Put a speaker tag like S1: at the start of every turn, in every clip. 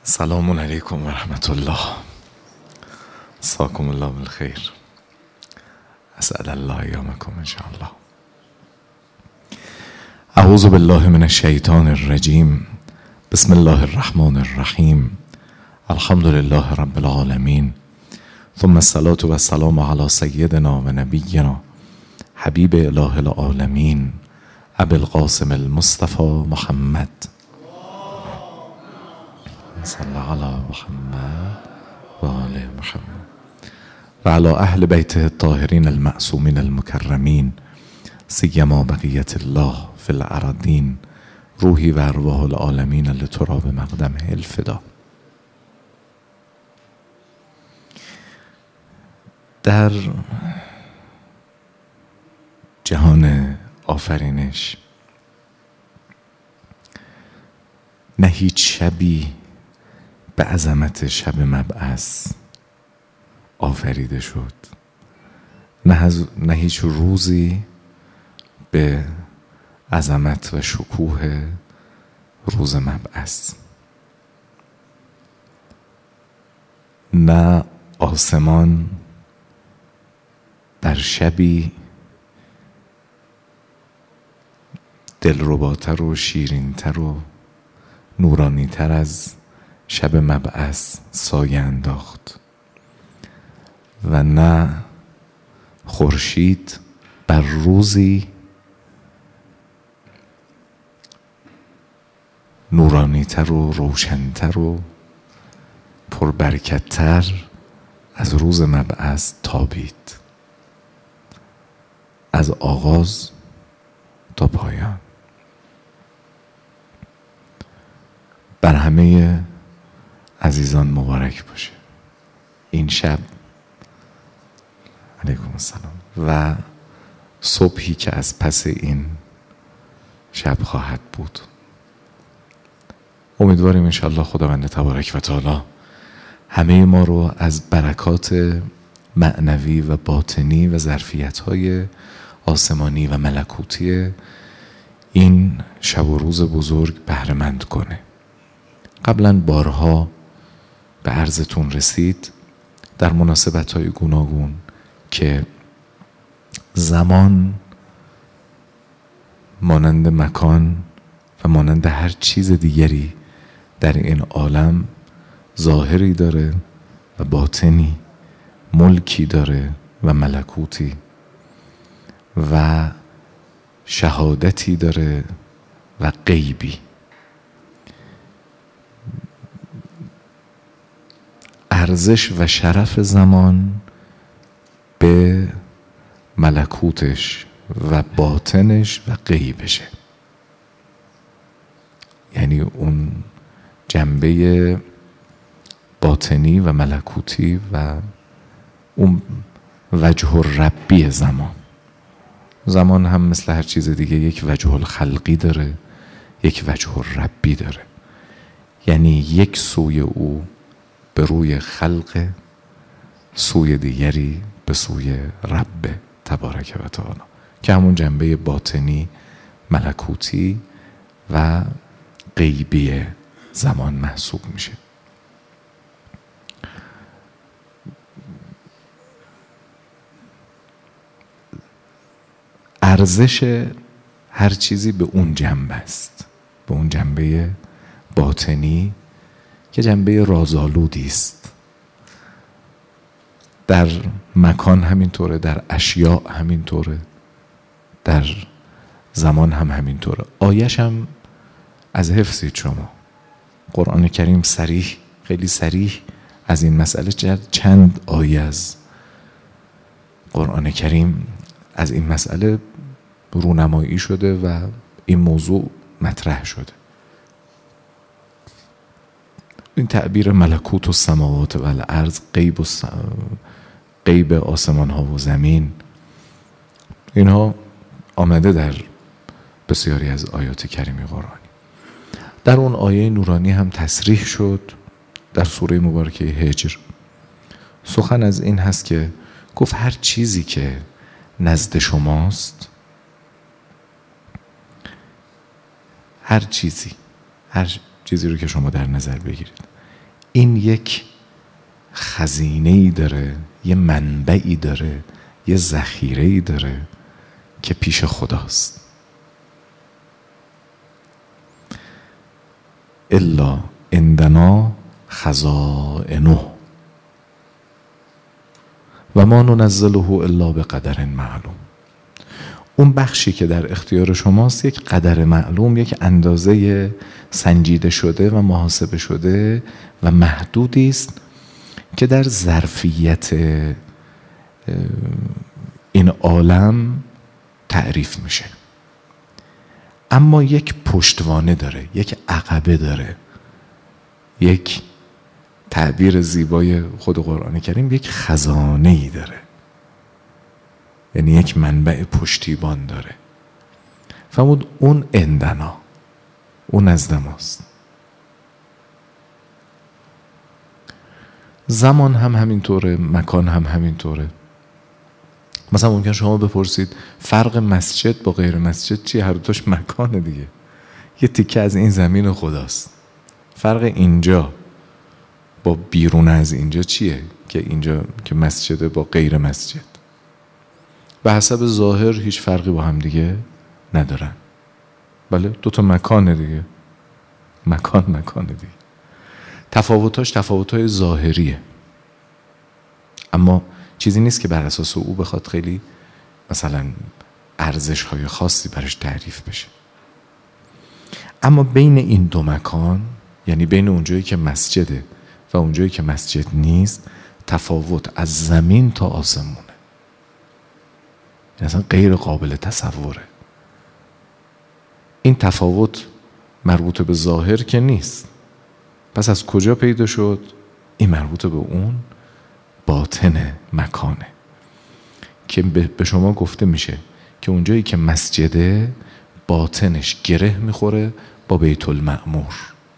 S1: سلام علیکم و رحمت الله. ساکم الله بالخیر. اسعد الله ایامکم ان شاء الله. اعوذ بالله من الشیطان الرجیم. بسم الله الرحمن الرحیم. الحمد لله رب العالمین. ثم الصلاة و السلام علی سیدنا و نبینا حبیب اله العالمین ابی القاسم المصطفى محمد صلی علی محمد و آل محمد و علی اهل بیته الطاهرین المعصومین المکرمین سیما بقیت الله فی الارضین روحی و ارواح العالمین لتراب مقدمه الفدا. در جهان آفرینش نه هیچ شبی به عظمت شب مبعث آفریده شد، نه هیچ روزی به عظمت و شکوه روز مبعث، نه آسمان در شبی دلرباتر و شیرینتر و نورانیتر از شب مبعث سایه انداخت و نه خورشید بر روزی نورانیتر و روشنتر و پربرکتتر از روز مبعث تابید، از آغاز تا پایان. بر همه عزیزان مبارک باشه این شب، علیکم السلام، و صبحی که از پس این شب خواهد بود. امیدواریم انشاءالله خداوند تبارک و تعالی همه ما رو از برکات معنوی و باطنی و ظرفیت‌های آسمانی و ملکوتی این شب و روز بزرگ بهره مند کنه. قبلا بارها به عرضتون رسید در مناسبت‌های گوناگون که زمان مانند مکان و مانند هر چیز دیگری در این عالم ظاهری داره و باطنی، ملکی داره و ملکوتی و شهادتی داره و غیبی. ارزش و شرف زمان به ملکوتش و باطنش و غیبشه، یعنی اون جنبه باطنی و ملکوتی و اون وجه الربی زمان هم مثل هر چیز دیگه یک وجه الخلقی داره، یک وجه الربی داره، یعنی یک سوی او به روی خلق، سوی دیگری به سوی رب تبارک و تعالی که همون جنبه باطنی، ملکوتی و غیبی زمان محسوب میشه. ارزش هر چیزی به اون جنبه است، به اون جنبه باطنی که جنبه رازآلودی است. در مکان همینطوره، در اشیاء همینطوره، در زمان هم همینطوره. آیش هم از حفظید شما. قرآن کریم صریح، خیلی صریح از این مسئله، چند آیه از قرآن کریم از این مسئله رونمایی شده و این موضوع مطرح شده. این تعبیر ملکوت و السماوات و الارض، غیب آسمان ها و زمین، اینها آمده در بسیاری از آیات کریمه قرآنی. در اون آیه نورانی هم تصریح شد در سوره مبارکه هجر. سخن از این هست که گفت هر چیزی که نزد شماست، هر چیزی رو که شما در نظر بگیرید، این یک خزینه‌ای داره، یه منبعی داره، یه ذخیره‌ای داره که پیش خداست. الا عندنا خزائنه و ما ننزله الا بقدر معلوم. اون بخشی که در اختیار شماست یک قدر معلوم، یک اندازه سنجیده شده و محاسبه شده و محدودی است که در ظرفیت این عالم تعریف میشه. اما یک پشتوانه داره، یک عقبه داره، یک تعبیر زیبای خود قرآن کریم، یک خزانه‌ای داره، یعنی یک منبع پشتیبان داره. فرمود اون عندنا، اون نزد ماست. زمان هم همینطوره، مکان هم همینطوره. مثلا ممکن شما بپرسید فرق مسجد با غیر مسجد چیه؟ هر دوتاش مکانه دیگه، یه تیکه از این زمین خداست. فرق اینجا با بیرون از اینجا چیه؟ که اینجا که مسجده با غیر مسجد به حسب ظاهر هیچ فرقی با هم دیگه ندارن. بله، دوتا مکانه دیگه، مکانه دیگه. تفاوتاش تفاوتای ظاهریه، اما چیزی نیست که بر اساس او بخواد خیلی مثلا ارزش‌های خاصی برش تعریف بشه. اما بین این دو مکان، یعنی بین اونجایی که مسجده و اونجایی که مسجد نیست، تفاوت از زمین تا آسمونه، یعنی اصلا غیر قابل تصوره. این تفاوت مربوط به ظاهر که نیست. پس از کجا پیدا شد؟ این مربوط به اون باطن مکانه که به شما گفته میشه که اونجایی که مسجده باطنش گره میخوره با بیت المعمور،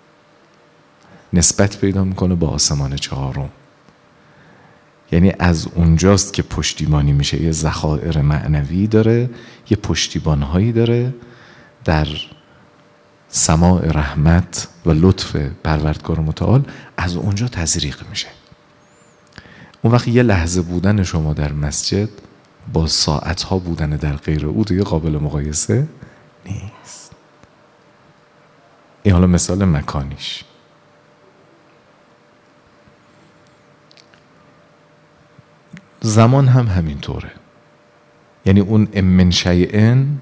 S1: نسبت پیدا میکنه با آسمان چهارم. یعنی از اونجاست که پشتیبانی میشه، یه ذخایر معنوی داره، یه پشتیبانهایی داره در سماع رحمت و لطف پروردگار متعال، از اونجا تزریق میشه. اون وقت یه لحظه بودن شما در مسجد با ساعتها بودن در غیر او دیگه قابل مقایسه نیست. این حالا مثال مکانیش. زمان هم همینطوره، یعنی اون من شیئن،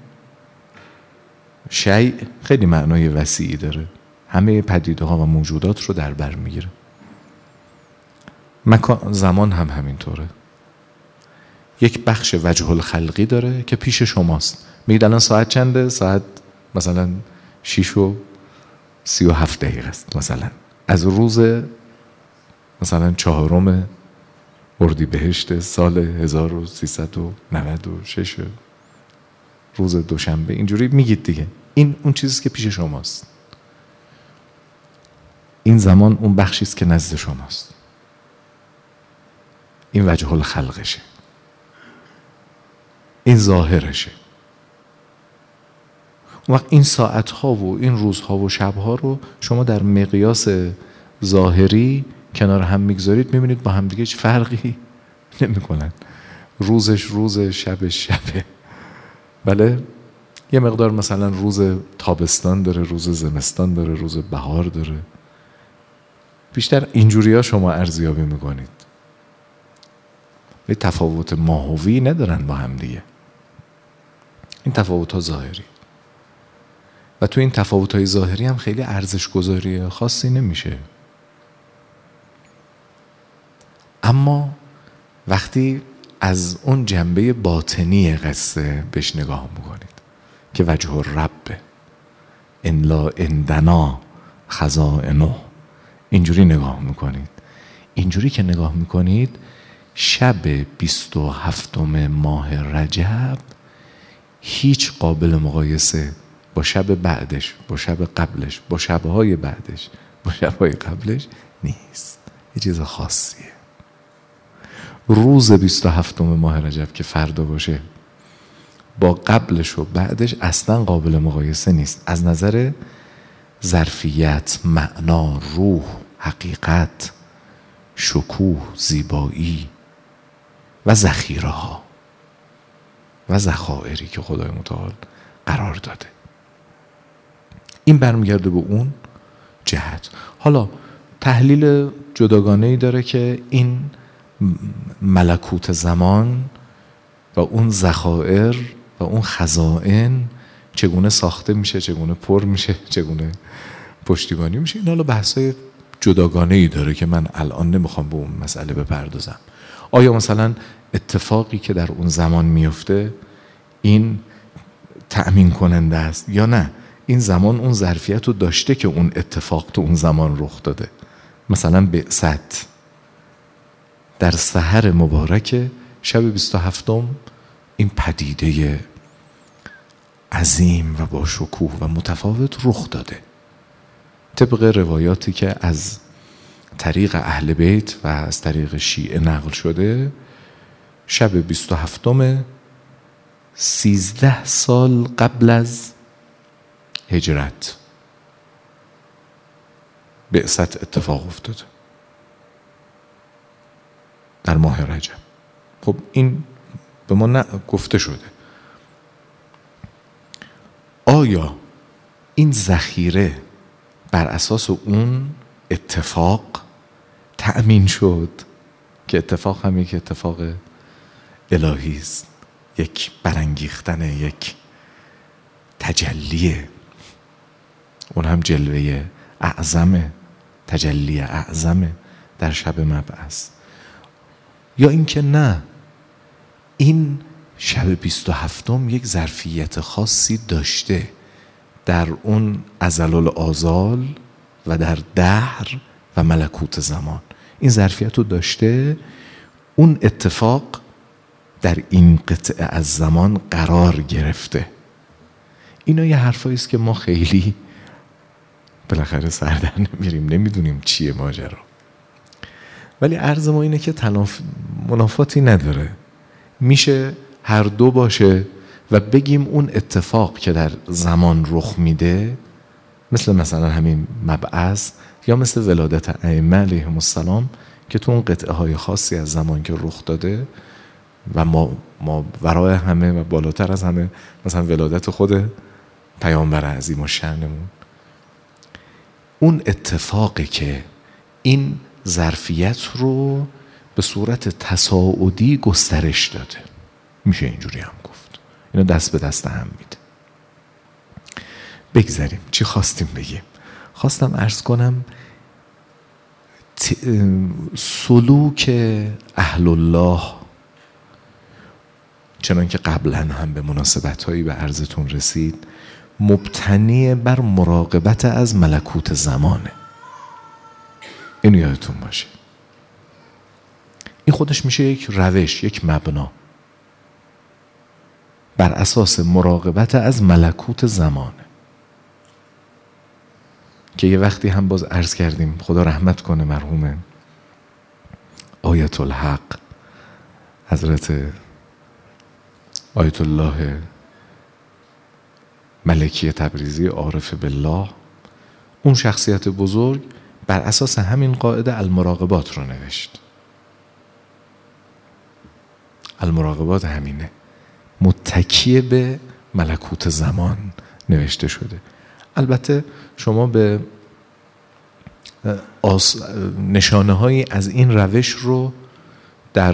S1: شیء خیلی معنای وسیعی داره، همه پدیده ها و موجودات رو در بر میگیره. زمان هم همینطوره، یک بخش وجه الخلقی داره که پیش شماست. میگید الان ساعت چنده؟ ساعت مثلا 6:37 است، مثلا از روز مثلا 4 اردیبهشت سال 1396، روز دوشنبه. اینجوری میگید دیگه. این اون چیزیست که پیش شماست. این زمان اون بخشیست که نزد شماست. این وجه الخلقشه، این ظاهرشه. اون وقت این ساعتها و این روزها و شبها رو شما در مقیاس ظاهری کنار هم میگذارید، میبینید با هم دیگه هیچ فرقی نمیکنن. روزش روزه، شبش شبه. بله، یه مقدار مثلا روز تابستان داره، روز زمستان داره، روز بهار داره. بیشتر اینجوری ها شما ارزیابی میکنید. به تفاوت ماهوی ندارن با هم دیگه. این تفاوت ها ظاهری و تو این تفاوت های ظاهری هم خیلی ارزش گذاری خاصی نمیشه. اما وقتی از اون جنبه باطنی قصه بهش نگاه میکنید که وجه الرب الا عندنا خزائنه، اینجوری نگاه میکنید. اینجوری که نگاه میکنید، شب 27 ماه رجب هیچ قابل مقایسه با شب بعدش، با شب قبلش، با شبهای بعدش، با شبهای قبلش نیست. یه چیز خاصیه. روز 27 ماه رجب که فردا باشه با قبلش و بعدش اصلا قابل مقایسه نیست. از نظر ظرفیت، معنا، روح، حقیقت، شکوه، زیبایی و ذخیره ها و ذخایری که خدای متعال قرار داده. این برمیگرده به اون جهت. حالا تحلیل جداگانه‌ای داره که این ملکوت زمان و اون ذخایر و اون خزائن چگونه ساخته میشه، چگونه پر میشه، چگونه پشتیبانی میشه. این حالا بحثای جداگانه‌ای داره که من الان نمیخوام به اون مسئله بپردازم. آیا مثلا اتفاقی که در اون زمان میفته این تأمین کننده است یا نه؟ این زمان اون ظرفیت رو داشته که اون اتفاق تو اون زمان رخ داده. مثلا بعثت در سحر مبارک شب 27م این پدیده عظیم و با شکوه و متفاوت رخ داده. طبق روایاتی که از طریق اهل بیت و از طریق شیعه نقل شده، شب 27م 13 سال قبل از هجرت بعثت اتفاق افتاده در ماه رجب. خب این به ما گفته شده. آیا این ذخیره بر اساس اون اتفاق تأمین شد که اتفاق هم یک اتفاق الهی است، یک برانگیختن، یک تجلیه، اون هم جلوه اعظمه، تجلی اعظمه در شب مبعث، یا اینکه نه، این شب 27م یک ظرفیت خاصی داشته در اون ازل الآزال و در دهر و ملکوت زمان. این ظرفیت رو داشته، اون اتفاق در این قطعه از زمان قرار گرفته. اینا یه حرفایی است که ما خیلی بالاخره سر در نمیریم، نمیدونیم چیه ماجرا، ولی عرض ما اینه که منافاتی نداره، میشه هر دو باشه و بگیم اون اتفاق که در زمان رخ میده، مثلا همین مبعث یا مثل ولادت ائمه علیهم السلام که تو اون قطعه های خاصی از زمان که رخ داده و ما ورای همه و بالاتر از همه مثلا ولادت خود پیامبر عظیم الشأنمون، اون اتفاقی که این ظرفیت رو به صورت تصاعدی گسترش داده، میشه اینجوری هم گفت. اینا دست به دست هم میده. بگذاریم چی خواستیم بگیم. خواستم عرض کنم سلوک اهل الله، چنان که قبلا هم به مناسبت‌هایی به عرضتون رسید، مبتنی بر مراقبت از ملکوت زمانه. اینو یادتون باشه. این خودش میشه یک روش، یک مبنا بر اساس مراقبت از ملکوت زمانه، که یه وقتی هم باز عرض کردیم، خدا رحمت کنه مرحوم آیت الحق حضرت آیت الله ملکی تبریزی عارف بالله، اون شخصیت بزرگ بر اساس همین قاعده المراقبات رو نوشت. المراقبات همینه، متکی به ملکوت زمان نوشته شده. البته شما به نشانه هایی از این روش رو در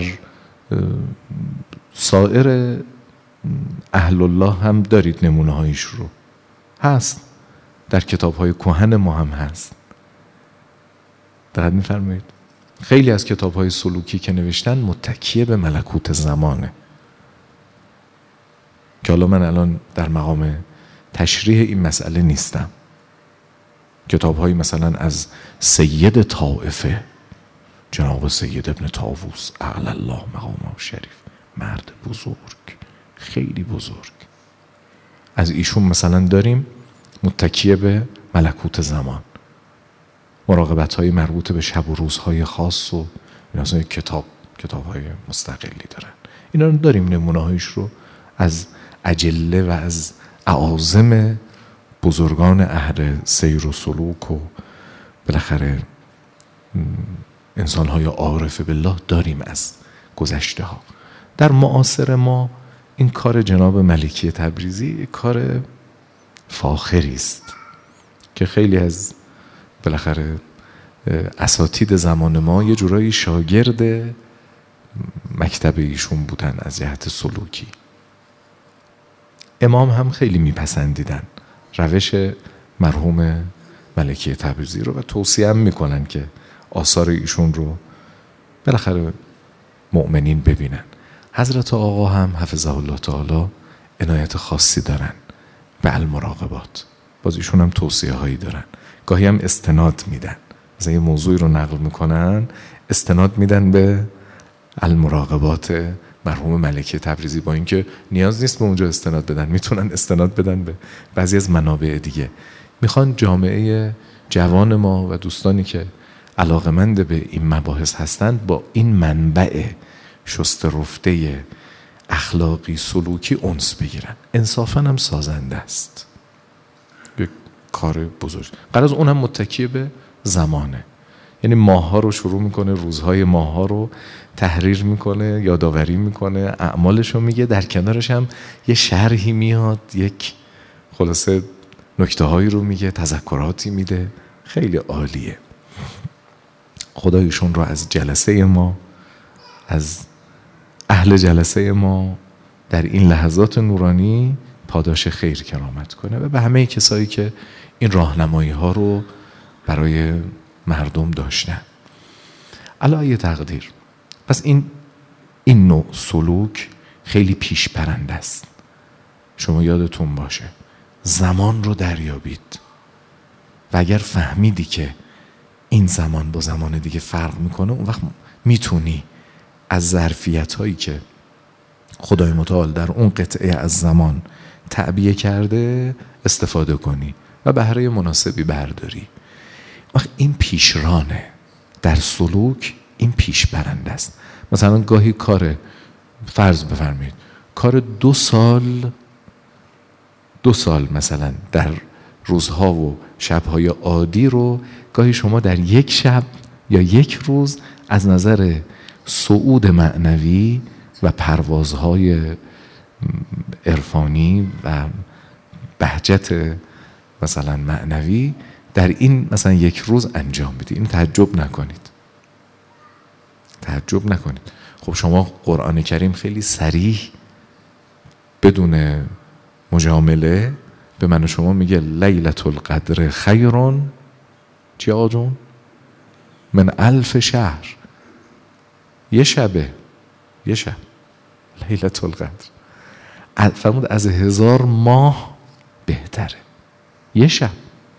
S1: سایر اهل الله هم دارید، نمونه هایش رو هست، در کتاب های کهن ما هم هست. دقت می‌فرمایید خیلی از کتاب های سلوکی که نوشتن متکیه به ملکوت زمانه، که حالا من الان در مقام تشریح این مسئله نیستم. کتاب هایی مثلا از سید طائفه جناب سید ابن طاووس اعلی الله مقامه شریف، مرد بزرگ، خیلی بزرگ، از ایشون مثلا داریم متکیه به ملکوت زمان، مراقبت های مربوط به شب و روزهای خاص و این اصلا کتاب های مستقلی دارن. اینا رو داریم، نمونه هایش رو از اجله و از اعاظم بزرگان اهل سیر و سلوک و بالاخره انسان‌های عارف بالله داریم از گذشته ها. در معاصر ما این کار جناب ملکی تبریزی کار فاخری است که خیلی از بالاخره اساتید زمان ما یه جورایی شاگرد مکتب ایشون بودن از جهت سلوکی. امام هم خیلی میپسندیدن روش مرحوم ملکی تبریزی رو و توصیه هم میکنن که آثار ایشون رو بالاخره مؤمنین ببینن. حضرت آقا هم حفظه الله تعالی عنایت خاصی دارن به المراقبات. باز ایشون هم توصیه هایی دارن، گاهی هم استناد میدن، مثلا یه موضوعی رو نقل میکنن استناد میدن به المراقبات مرحوم ملکی تبریزی، با اینکه نیاز نیست به اونجا استناد بدن، میتونن استناد بدن به بعضی از منابع دیگه. میخوان جامعه جوان ما و دوستانی که علاقمند به این مباحث هستند با این منبع شسته رفته اخلاقی سلوکی انس بگیرن. انصافاً هم سازنده است، یک کار بزرگ. قرار اونم متکی به زمانه، یعنی ماه‌ها رو شروع میکنه، روزهای ماه‌ها رو تحریر میکنه، یادآوری میکنه، اعمالش رو میگه، در کنارش هم یه شرحی میاد، یک خلاصه نکته هایی رو میگه، تذکراتی میده. خیلی عالیه. خدایشون رو از جلسه ما، از اهل جلسه ما در این لحظات نورانی پاداش خیر کرامت کنه و به همه کسایی که این راهنمایی ها رو برای مردم داشتن. علی تقدیر، پس این نوع سلوک خیلی پیش برنده است. شما یادتون باشه زمان رو دریابید و اگر فهمیدی که این زمان با زمان دیگه فرق میکنه، اون وقت میتونی از ظرفیت هایی که خدای متعال در اون قطعه از زمان تعبیه کرده استفاده کنی و بهره مناسبی برداری. وقت این پیشرانه در سلوک، این پیش برنده است. مثلا گاهی کار فرض بفرمایید کار 2 سال مثلا در روزها و شبهای عادی رو گاهی شما در یک شب یا یک روز از نظر صعود معنوی و پروازهای عرفانی و بهجت مثلا معنوی در این مثلا یک روز انجام بدید. این تعجب نکنید. خب شما قرآن کریم خیلی صریح بدون مجامله به من و شما میگه لیلة القدر خیرون چی آقا جون؟ من 1000 شهر. یه شب لیلة القدر فرمود از 1000 ماه بهتره. یه شب،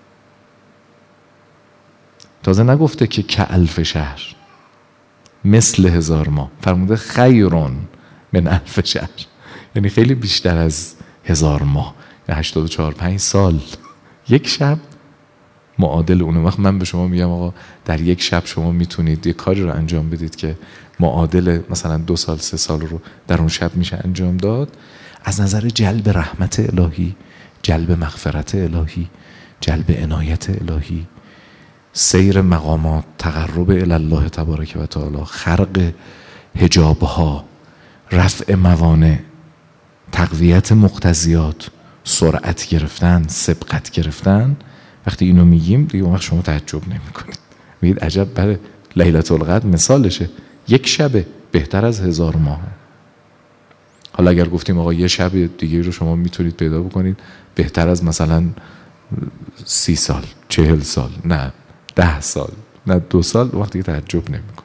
S1: تازه نگفته که که 1000 شهر مثل 1000 ماه، فرموده خیرون من 1000 شهر، یعنی خیلی بیشتر از 1000 ماه، یعنی 84-5 سال. یک شب معادل اونه. وقت من به شما میگم آقا در یک شب شما میتونید یک کاری رو انجام بدید که معادل مثلا 2 سال 3 سال رو در اون شب میشه انجام داد، از نظر جلب رحمت الهی، جلب مغفرت الهی، جلب عنایت الهی، سیر مقامات، تقرب الی الله تبارک و تعالی، خرق حجابها، رفع موانع، تقویت مقتضیات، سرعت گرفتن، سبقت گرفتن. وقتی اینو میگیم دیگه اون وقت شما تعجب نمی‌کنید، میگید عجب بله لیلة القدر مثالشه، یک شب بهتر از 1000 ماه. حالا اگر گفتیم آقا یه شب دیگه رو شما میتونید پیدا بکنید بهتر از مثلا 30 سال 40 سال، نه 10 سال، نه 2 سال، وقتی تعجب نمی‌کنید.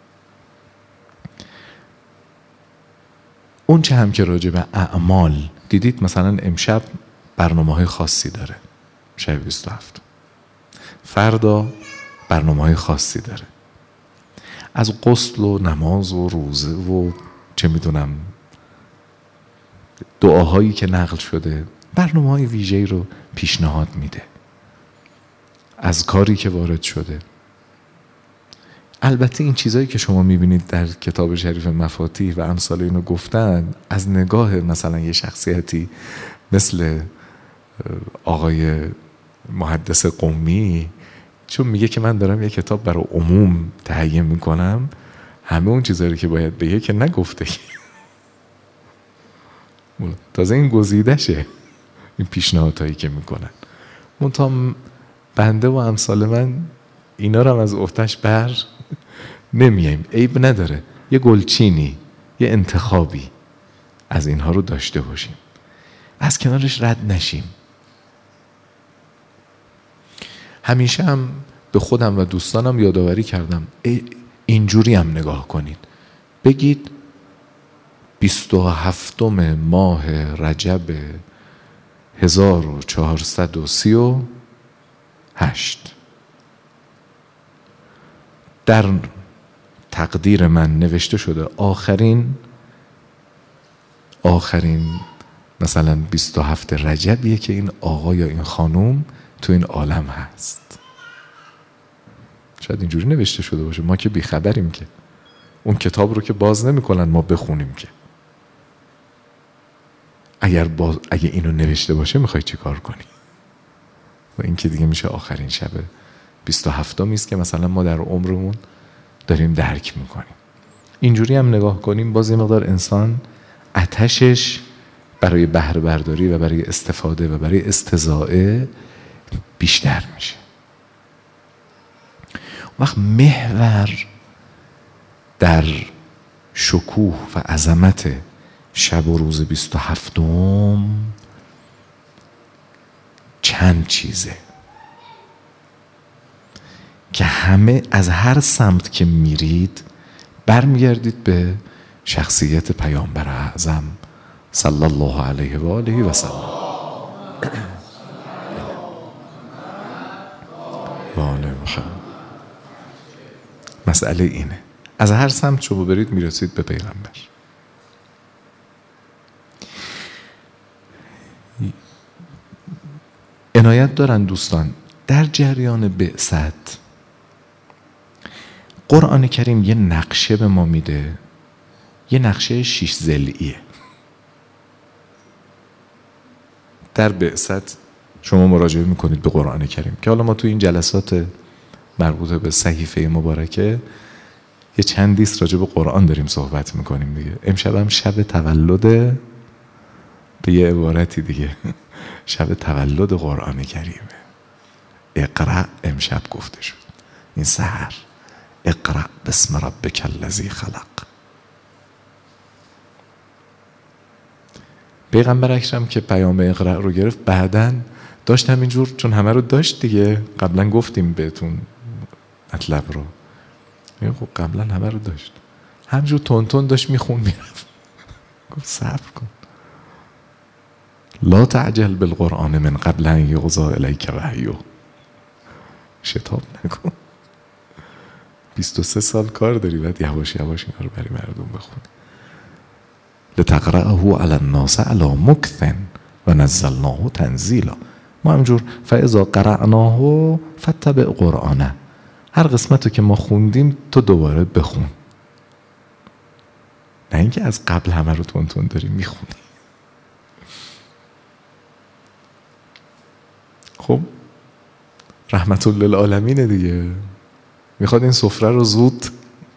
S1: اون چه هم که راجع به اعمال دیدید، مثلا امشب برنامه‌های خاصی داره، شب 27، فردا برنامه‌های خاصی داره، از غسل و نماز و روزه و چه میدونم دعاهایی که نقل شده برنامه‌های ویژه‌ای رو پیشنهاد میده، از کاری که وارد شده. البته این چیزایی که شما میبینید در کتاب شریف مفاتیح و امثال اینو گفتن، از نگاه مثلا یه شخصیتی مثل آقای محدث قمی چون میگه که من دارم یه کتاب برای عموم تهیه میکنم، همه اون چیزایی که باید بگه که نگفته. تازه این گزیدشه، این پیشنهادهایی که میکنن. منتها بنده و امثال من اینا رو هم از افتش بر نمیاییم. عیب نداره یه گلچینی، یه انتخابی از اینها رو داشته باشیم، از کنارش رد نشیم. همیشه هم به خودم و دوستانم یادآوری کردم اینجوری هم نگاه کنید، بگید 27 ماه رجب 1438 در تقدیر من نوشته شده آخرین مثلا 27 رجبیه که این آقا یا این خانوم تو این عالم هست. شاید اینجوری نوشته شده باشه، ما که بیخبریم که اون کتاب رو که باز نمی‌کنن ما بخونیم که. اگه اینو نوشته باشه میخوای چی کار کنی؟ و این که دیگه میشه آخرین شب 27 است که مثلا ما در عمرمون داریم درک میکنیم. اینجوری هم نگاه کنیم باز یه مقدار انسان آتشش برای بهره برداری و برای استفاده و برای استضاءه بیشتر میشه. وقت محور در شکوه و عظمت شب و روز 27 چند چیزه که همه از هر سمت که میرید برمیگردید به شخصیت پیامبر اعظم صلی الله علیه و آله و سلم. و آله محمد. مسئله اینه، از هر سمت شما برید میرسید به پیغمبر. عنایت دارن دوستان در جریان بعثت قرآن کریم یه نقشه به ما میده، یه نقشه 6 ضلعیه. در بعثت شما مراجعه میکنید به قرآن کریم که حالا ما تو این جلسات مربوط به صحیفه مبارکه یه چندیست راجع به قرآن داریم صحبت میکنیم دیگه. امشب هم شب تولد، به یه عبارتی دیگه شب تولد قرآن کریمه. اقرأ امشب گفته شد، این سحر اقرأ بسم ربک الذی خلق. پیغمبر اکرم که پیام اقرأ رو گرفت بعدن داشت همینجور، چون همه رو داشت دیگه، قبلا گفتیم بهتون مطلب رو، خب قبلا همه رو داشت، همینجور تون تون داشت میخون میرفت. گفت صبر کن، لا تعجل بالقرآن من قبل ان یقضی الیک وحیه، شتاب نکن، 23 سال کار داری بعد یواش یواش اینا رو برای مردم بخونی. لتقرأه علی الناس علی مکث و نزلناه تنزیلا. ما همجور فاذا قرأناه فاتبع قرآنه، هر قسمت رو که ما خوندیم تو دوباره بخون، نه اینکه از قبل همه رو تون تون داری میخونی. خب رحمت للعالمین دیگه، میخواد این سفره رو زود،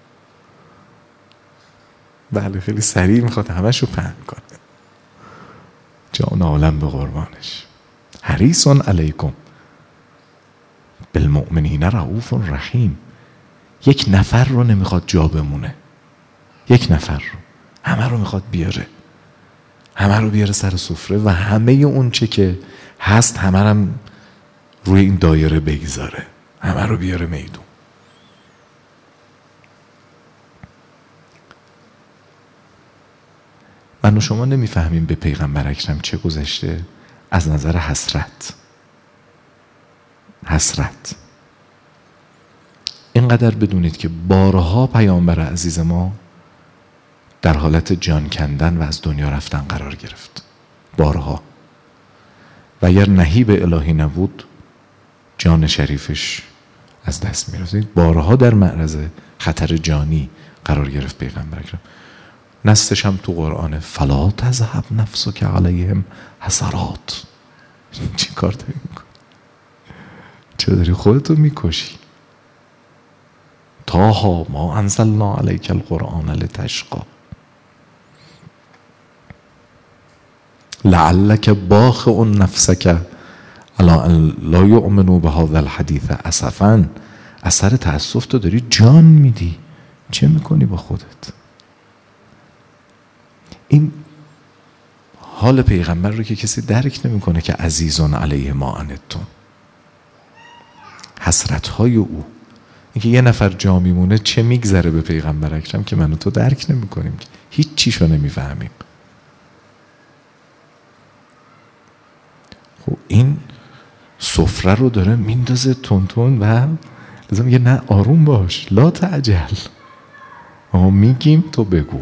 S1: بله خیلی سریع میخواد همش رو پهن کنه. جان عالم به قربانش. حریص علیکم بالمؤمنین رؤوف رحیم. یک نفر رو نمیخواد جا بمونه، یک نفر رو، همه رو میخواد بیاره، همه رو بیاره سر سفره و همه اون چه که هست همه رو روی این دایره بگذاره، همه رو بیاره میدون. من و شما نمیفهمیم به پیغمبر اکرم چه گذشته از نظر حسرت. اینقدر بدونید که بارها پیامبر عزیز ما در حالت جان کندن و از دنیا رفتن قرار گرفت، بارها، و اگر نهیب الهی نبود جان شریفش از دست میرفت. بارها در معرض خطر جانی قرار گرفت پیغمبر اکرم. نصش هم تو قرآنه، فلا تذهب نفسک علیهم حسرات. چی کار داری میکنی؟ چرا داری خودتو میکشی؟ طه ما انزلنا علیک القرآن لتشقی لعلک باخع نفسک علی ان لا یؤمنوا بهذا الحدیث اسفا. اثر تأسف تو داری جان میدی، چه میکنی با خودت؟ این حال پیغمبر رو که کسی درک نمیکنه که عزیزون علیه ما عنتم، حسرت های او، اینکه یه نفر جا میمونه چه میگذره به پیغمبر اکرم که من و تو درک نمیکنیم، هیچ چیشو نمیفهمیم. خب این سفره رو داره میندازه تون و لازم میگه نه آروم باش، لا تعجل، ما میگیم تو بگو،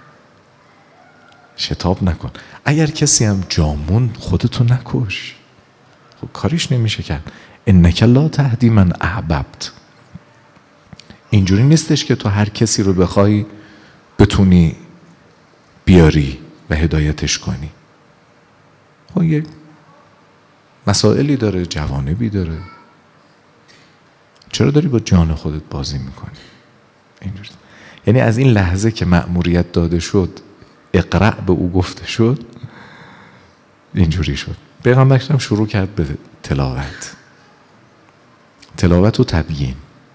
S1: شتاب نکن. اگر کسی هم جامون خودتو نکش، خب کاریش نمیشه کرد. انک لا تهدی من احببت. اینجوری نیستش که تو هر کسی رو بخوای بتونی بیاری و هدایتش کنی. خب یه مسائلی داره، جوانبی داره، چرا داری با جان خودت بازی میکنی؟ اینجوری. یعنی از این لحظه که مأموریت داده شد، اقرأ به او گفته شد، اینجوری شد. پیغمبر اکرم شروع کرد به تلاوت و تبیین.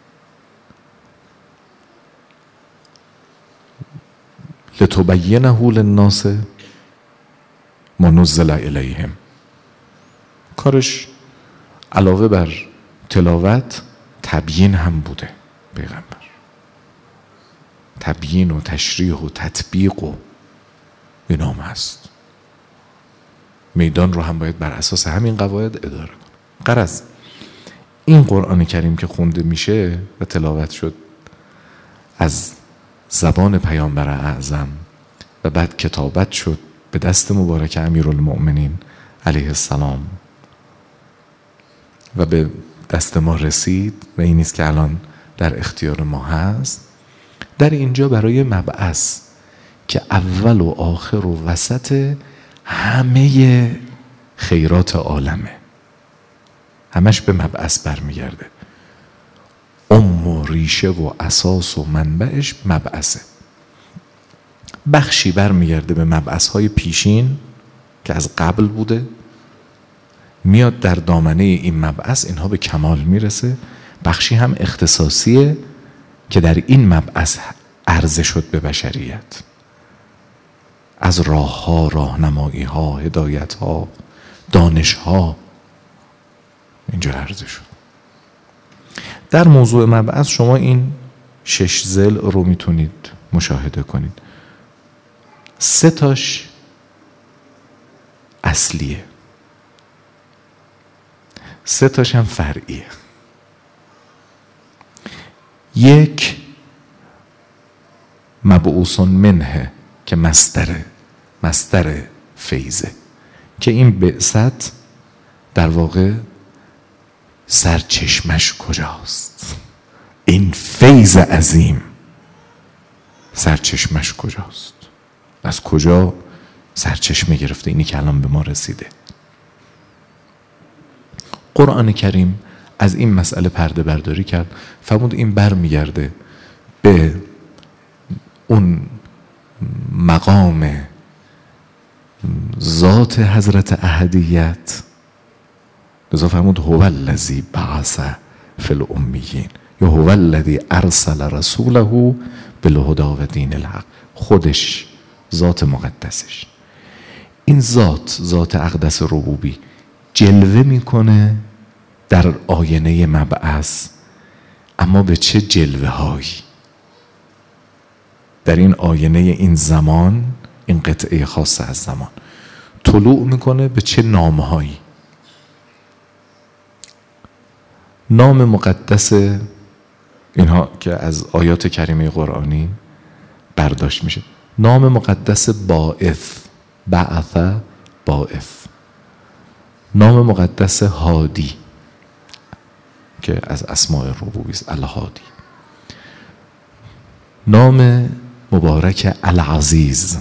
S1: لتبینه للناس ما نزل الیهم. کارش علاوه بر تلاوت تبیین هم بوده. پیغمبر تبیین و تشریح و تطبیق و اینا هم هست. میدان رو هم باید بر اساس همین قواعد اداره کنه. غرض این قرآن کریم که خونده میشه و تلاوت شد از زبان پیامبر اعظم و بعد کتابت شد به دست مبارک امیرالمؤمنین علیه السلام و به دست ما رسید و این نیست که الان در اختیار ما هست. در اینجا برای مبعث که اول و آخر و وسط همه خیرات عالمه، همش به مبعث برمیگرده. و ریشه و اساس و منبعش مبعثه. بخشی برمیگرده به مبعث‌های پیشین که از قبل بوده، میاد در دامنه این مبعث اینها به کمال میرسه. بخشی هم اختصاصیه که در این مبعث عرضه شد به بشریت، از راه‌ها، راهنمایی‌ها، هدایت‌ها، دانش‌ها اینجا عرضه شد. در موضوع مبعث شما این 6 ضلع رو میتونید مشاهده کنید. 3 تاش اصلیه، 3 تاش هم فرعیه. 1 مبعوث منه که مصدر فیضه، که این بعثت در واقع سرچشمش کجاست، این فیض عظیم سرچشمش کجاست، از کجا سرچشمه گرفته، اینی که الان به ما رسیده. قرآن کریم از این مسئله پرده برداری کرد، فرمود این برمیگرده به اون مقام ذات حضرت احدیت. لذا فرمود هو الذی بعث فی الامیین یا هو الذی ارسل رسوله بالهدی و دین الحق. خودش ذات مقدسش، این ذات اقدس ربوبی جلوه میکنه در آینه مبعث. اما به چه جلوه هایی؟ در این آینه این زمان، این قطعه خاص از زمان طلوع میکنه به چه نامهایی؟ نام مقدس اینها که از آیات کریمه قرآنی برداشت میشه. نام مقدس باعث، بعث باعث. نام مقدس هادی که از اسماء ربوبی است، الهادی. نام مبارک العزیز.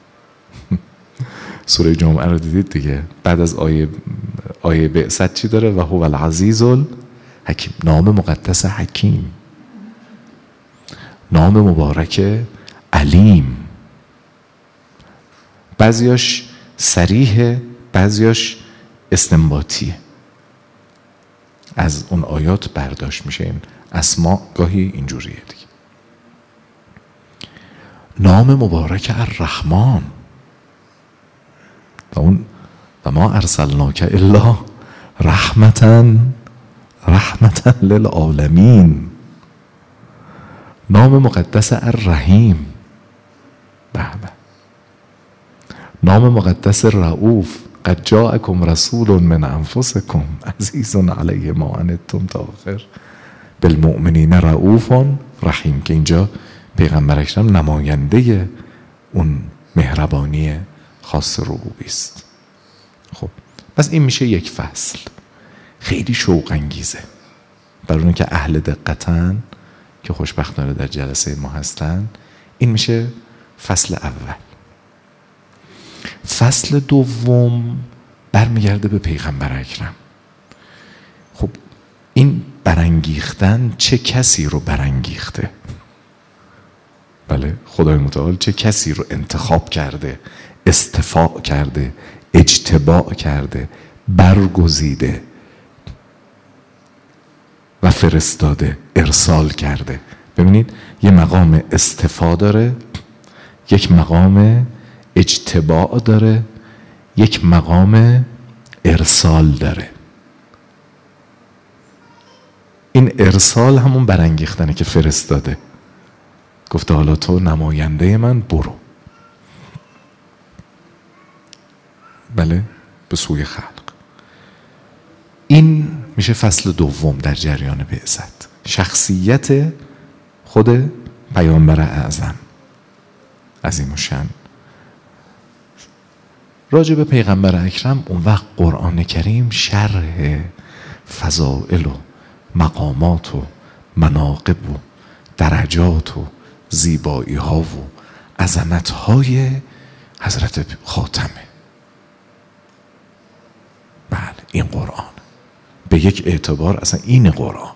S1: سوره جمعه رو دیدید دیگه، بعد از آیه بعثت چی داره؟ و هو العزیز حکیم، نام مقدس حکیم، نام مبارک علیم. بعضیاش صریحه، بعضیاش استنباطیه، از اون آیات برداشت میشه. این اسما گاهی اینجوریه دیگه. نام مبارک الرحمن، و ما ارسلناک الا رحمتا للعالمین. نام مقدس الرحیم، به به. نام مقدس رؤوف، قد جاءکم رسول من انفسکم عزیز علیه ما عنتم تا آخر بالمؤمنین رؤوف رحیم، که اینجا پیغمبر اکرم نماینده اون مهربانی خاص ربوبی است. خب پس این میشه یک فصل خیلی شوق انگیزه برای اون که اهل دقتن، که خوشبختانه در جلسه ما هستن. این میشه فصل اول. فصل دوم برمیگرده به پیغمبر اکرم. خب این برانگیختن چه کسی رو برانگیخته؟ بله، خدای متعال چه کسی رو انتخاب کرده، اصطفاء کرده، اجتباء کرده، برگزیده و فرستاده، ارسال کرده. ببینید یه مقام اصطفاء داره، یک مقام اجتباء داره، یک مقام ارسال داره. این ارسال همون برانگیختنه که فرستاده، گفته حالا تو نماینده من، برو بله به سوی خلق. این میشه فصل دوم در جریان بعثت. شخصیت خود پیامبر اعظم عظیم الشأن. راجع به پیغمبر اکرم اون وقت قرآن کریم شرح فضائل و مقامات و مناقب و درجات و زیبایی ها و عظمت های حضرت خاتمه. بله این قرآن به یک اعتبار اصلا این قرآن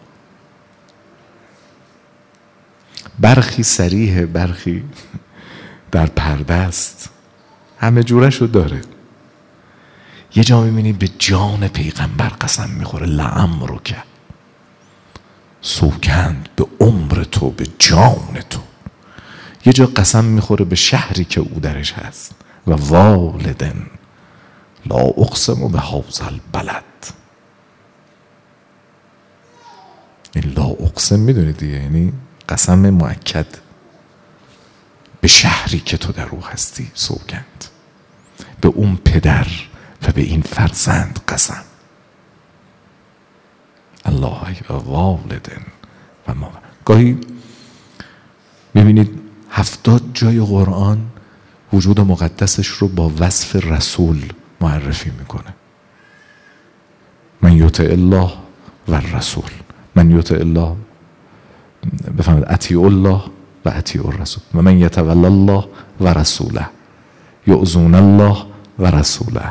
S1: برخی صریح، برخی در پرده است، همه جورشو داره. یه جا میبینی به جان پیغمبر قسم میخوره، لعمرک، سوگند به عمر تو، به جان تو. یه جا قسم میخوره به شهری که او درش هست، و والدن لا اقسم به هذا البلد. این لا اقسم میدونید دیگه، یعنی قسم مؤکد به شهری که تو در او هستی سوگند، به اون پدر و به این فرزند قسم. الله والدن و ما. گاهی میبینید 70 جای قرآن وجود مقدسش رو با وصف رسول معرفی میکنه. من یطع الله و الرسول، من یطع الله، بفهمید اطیع الله و اطیع الرسول، و من یتولی الله و رسوله یؤذون الله و رسوله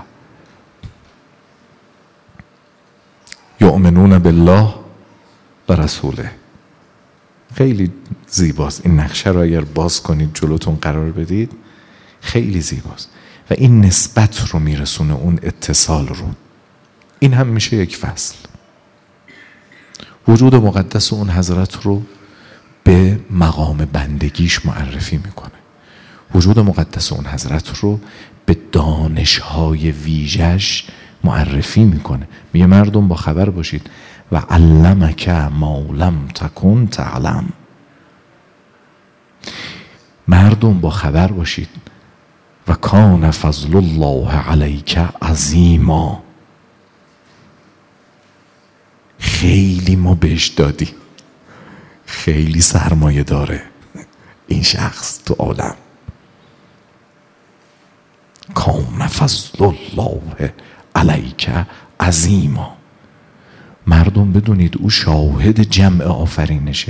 S1: یؤمنون بالله و رسوله. خیلی زیباست این نقشه رو اگر باز کنید جلوتون قرار بدید، خیلی زیباست و این نسبت رو میرسونه، اون اتصال رو. این هم میشه یک فصل. وجود مقدس اون حضرت رو به مقام بندگیش معرفی میکنه. وجود مقدس اون حضرت رو به دانش‌های ویژش معرفی میکنه. میگه مردم با خبر باشید و علمک ما لم تکن تعلم. مردم با خبر باشید و کان فضل الله علیک عظیما. خیلی ما بهش دادیم، خیلی سرمایه داره این شخص تو عالم. کان فضل الله علیک عظیما. مردم بدونید او شاهد جمع آفرینشه.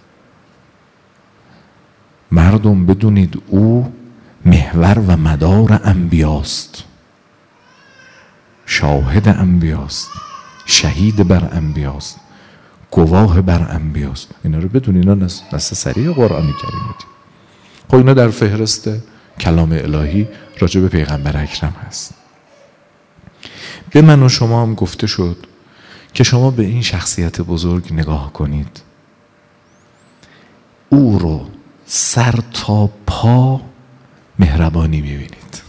S1: مردم بدونید او محور و مدار انبیاست، شاهد انبیاست، شهید بر انبیاست. گواه بر انبیاست. اینا رو بدون، اینا نص صریح قرآن کریم دید. خب اینا در فهرست کلام الهی راجع به پیغمبر اکرم هست. به من و شما هم گفته شد که شما به این شخصیت بزرگ نگاه کنید، او رو سر تا پا مهربانی میبینید.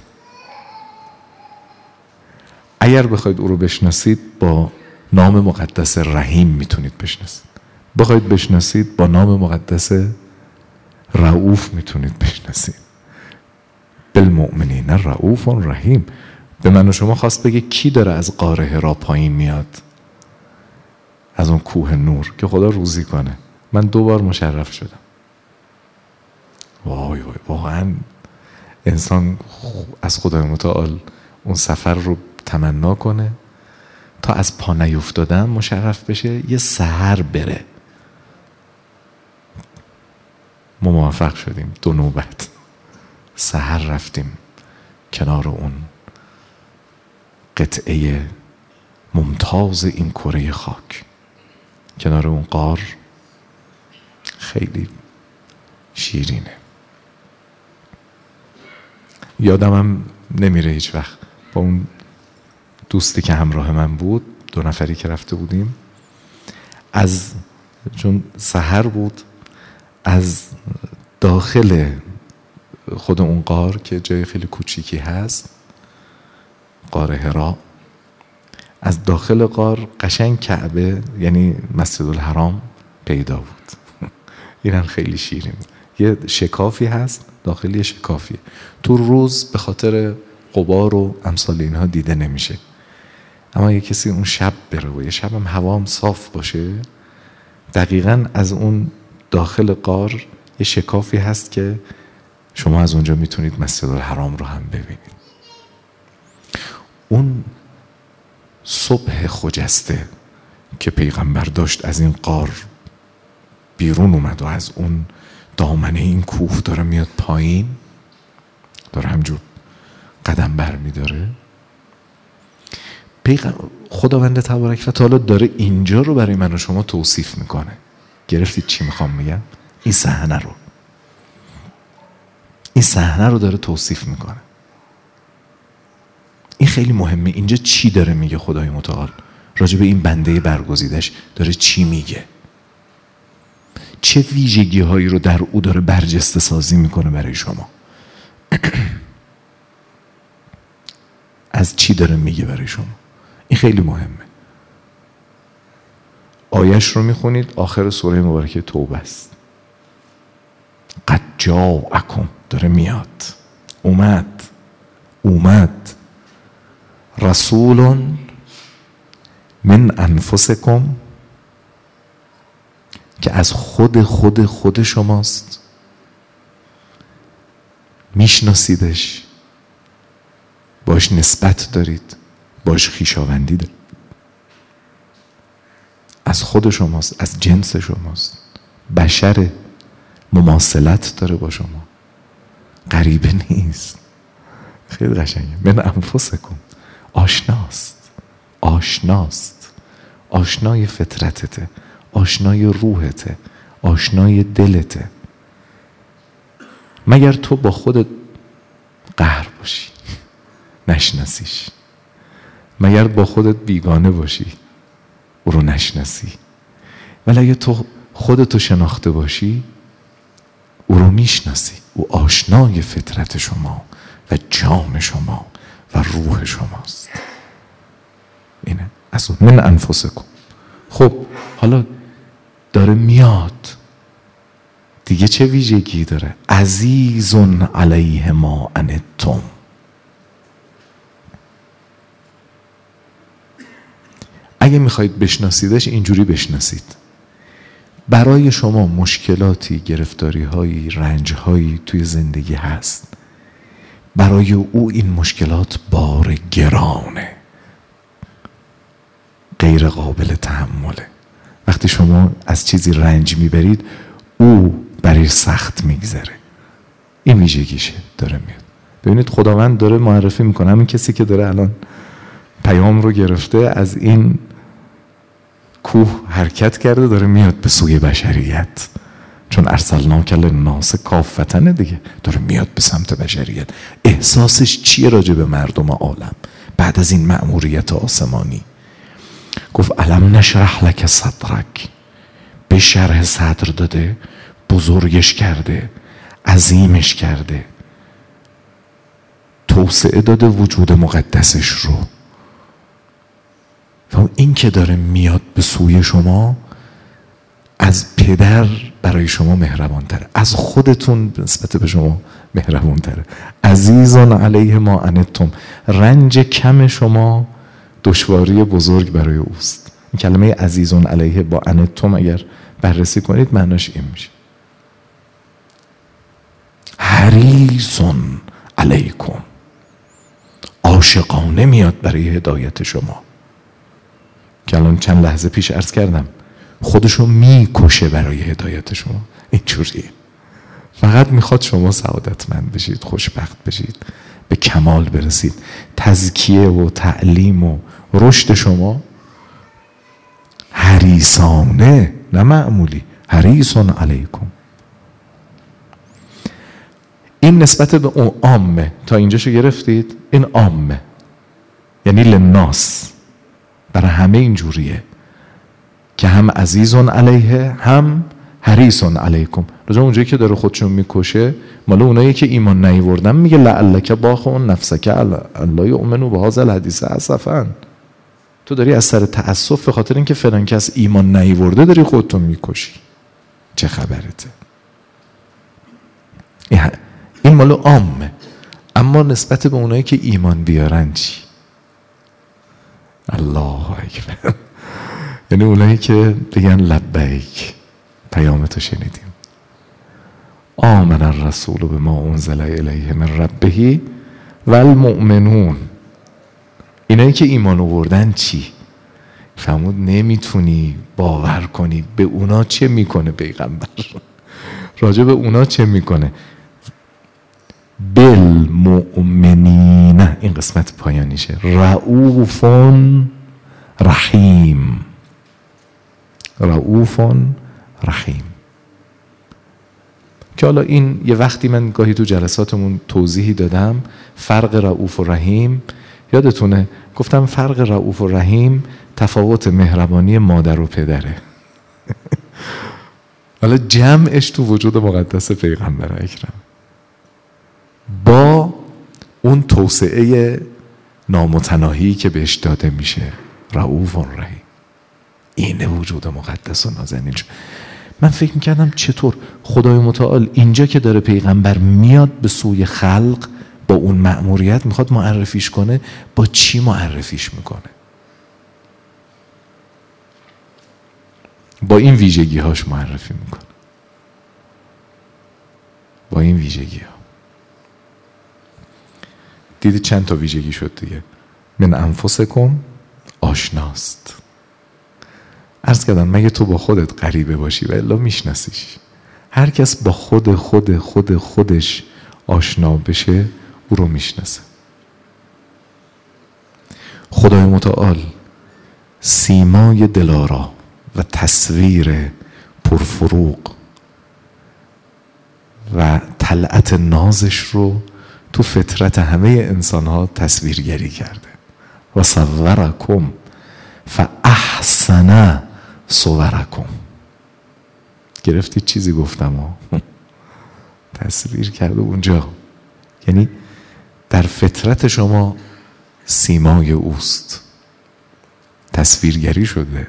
S1: اگر بخواید او رو بشناسید با نام مقدس رحیم میتونید بشناسید، بخواید بشناسید با نام مقدس رؤوف میتونید بشناسید. بالمؤمنین رؤوف رحیم. به من و شما خواست بگه کی داره از غار حرا پایین میاد، از اون کوه نور، که خدا روزی کنه. من 2 بار مشرف شدم. وای وای، واقعا انسان از خدای متعال اون سفر رو تمنا کنه تا از پا نیفتادن مشرف بشه، یه سحر بره. ما موفق شدیم 2 نوبت سحر رفتیم کنار اون قطعه ممتاز این کره خاک، کنار اون غار. خیلی شیرینه. یادمم نمیره هیچ وقت با اون دوستی که همراه من بود، 2 نفری که رفته بودیم، چون سحر بود، از داخل خود اون غار که جای خیلی کوچیکی هست، غار حرا، از داخل غار قشنگ کعبه یعنی مسجد الحرام پیدا بود. اینم خیلی شیرین. یه شکافی هست، داخل یه شکافیه، تو روز به خاطر غبار و امثال اینها دیده نمیشه، اما یه کسی اون شب بره و یه شب هم هوا هم صاف باشه، دقیقاً از اون داخل غار یه شکافی هست که شما از اونجا میتونید مسجد الحرام رو هم ببینید. اون صبح خجسته که پیغمبر داشت از این غار بیرون اومد و از اون دامنه این کوه داره میاد پایین، داره همجور قدم بر میداره، خداوند تبارک و تعالی داره اینجا رو برای من و شما توصیف میکنه. گرفتید چی میخوام میگم؟ این صحنه رو داره توصیف میکنه. این خیلی مهمه. اینجا چی داره میگه خدای متعال راجع به این بنده برگزیدش؟ داره چی میگه؟ چه ویژگی هایی رو در او داره برجسته سازی میکنه برای شما؟ از چی داره میگه برای شما؟ این خیلی مهمه. آیش رو میخونید، آخر سوره مبارکه توبه است. قد جاءکم، داره میاد، اومد رسول من انفسکم، که از خود شماست، میشناسیدش، باش نسبت دارید، باش خویشاوندی دارید، از خود شماست، از جنس شماست، بشر، مماثلت داره با شما، غریبه نیست. خیلی قشنگه. من انفسکم، آشناست، آشنای فطرتته، آشنای روحته، آشنای دلته. مگر تو با خودت قهر باشی نشناسیش؟ مگر با خودت بیگانه باشی او رو نشناسی؟ ولی اگه تو خودتو شناخته باشی او رو میشناسی. او آشنای فطرت شما و جان شما و روح شماست. اینه از من انفسکم. خب حالا داره میاد دیگه، چه ویژگی داره؟ عزیزٌ علیه ما عنتم. اگه میخواید بشناسیدش اینجوری بشناسید. برای شما مشکلاتی، گرفتاری هایی، رنج هایی توی زندگی هست، برای او این مشکلات بار گرانه، غیر قابل تحمله. وقتی شما از چیزی رنج میبرید او برای سخت میگذره. این ویژگیشه، داره میاد. ببینید خداوند داره معرفی میکنه. همین کسی که داره الان پیام رو گرفته از این کوه حرکت کرده داره میاد به سوی بشریت، چون ارسلناک للناس کافتن دیگه، داره میاد به سمت بشریت. احساسش چیه راجع به مردم عالم بعد از این مأموریت آسمانی؟ گفت الم نشرح لک صدرک، به شرح صدر داده، بزرگش کرده، عظیمش کرده، توسعه داده وجود مقدسش رو. و این که داره میاد به سوی شما، از پدر برای شما مهربان تره، از خودتون نسبت به شما مهربان تره. عزیزان علیه ما عنتم، رنج کم شما دشواری بزرگ برای اوست. این کلمه عزیزان علیه با عنتم اگر بررسی کنید معناش این میشه. حریصون علیکم، عاشقانه میاد برای هدایت شما. که الان چند لحظه پیش عرض کردم خودشو میکشه برای هدایت شما. اینجوریه، فقط میخواد شما سعادتمند بشید، خوشبخت بشید، به کمال برسید. تزکیه و تعلیم و رشد شما حریصانه، نه معمولی، حریصون علیکم. این نسبت به اون عامه. تا اینجاشو گرفتید؟ این عامه، یعنی للناس، برای همه اینجوریه که هم عزیزون علیه هم حریصون علیکم. رجا اونجایی که داره خودشون میکشه مال اونایی که ایمان نیوردن، میگه لعلک باخع نفسک الا یؤمنوا بهذا الحدیث اسفا. تو داری از سر تأسف به خاطر اینکه فلان کس ایمان نیورده داری خودتون میکشی، چه خبرته؟ این مال عامه. اما نسبت به اونایی که ایمان بیارن چی؟ الله اکبر. یعنی اونایی که بگن لبیک، پیامتو شنیدیم، آمن الرسول بما انزل الیه من ربه و المؤمنون. اینایی که ایمان آوردن چی؟ فرمود نمیتونی باور کنی به اونا چه میکنه پیغمبر، راجع به اونا چه میکنه. بالمؤمنین، این قسمت پایانیشه، رؤوف رحیم. رؤوف رحیم که حالا این یه وقتی من گاهی تو جلساتمون توضیحی دادم فرق رؤوف و رحیم. یادتونه گفتم فرق رؤوف و رحیم تفاوت مهربانی مادر و پدره. حالا جمعش تو وجود مقدس پیغمبر اکرم با اون توسعه نامتناهی که بهش داده میشه، رؤوف رحیم. اینه وجود مقدس و نازنین. من فکر میکردم چطور خدای متعال اینجا که داره پیغمبر میاد به سوی خلق با اون مأموریت میخواد معرفیش کنه، با چی معرفیش میکنه؟ با این ویژگی هاش معرفی میکنه، با این ویژگی ها. دیدی چند تا ویژگی شد دیگه. من انفسکم، آشناست. عرض کردم مگه تو با خودت غریبه باشی و الا میشناسیش. هر کس با خودش آشنا بشه او رو میشناسه. خدای متعال سیمای دلارا و تصویر پرفروغ و طلعت نازش رو تو فطرت همه انسان ها تصویرگری کرده. و صورکم فاحسن صورکم. گرفتی چیزی گفتم ها؟ تصویر کرده اونجا، یعنی در فطرت شما سیمای اوست، تصویرگری شده.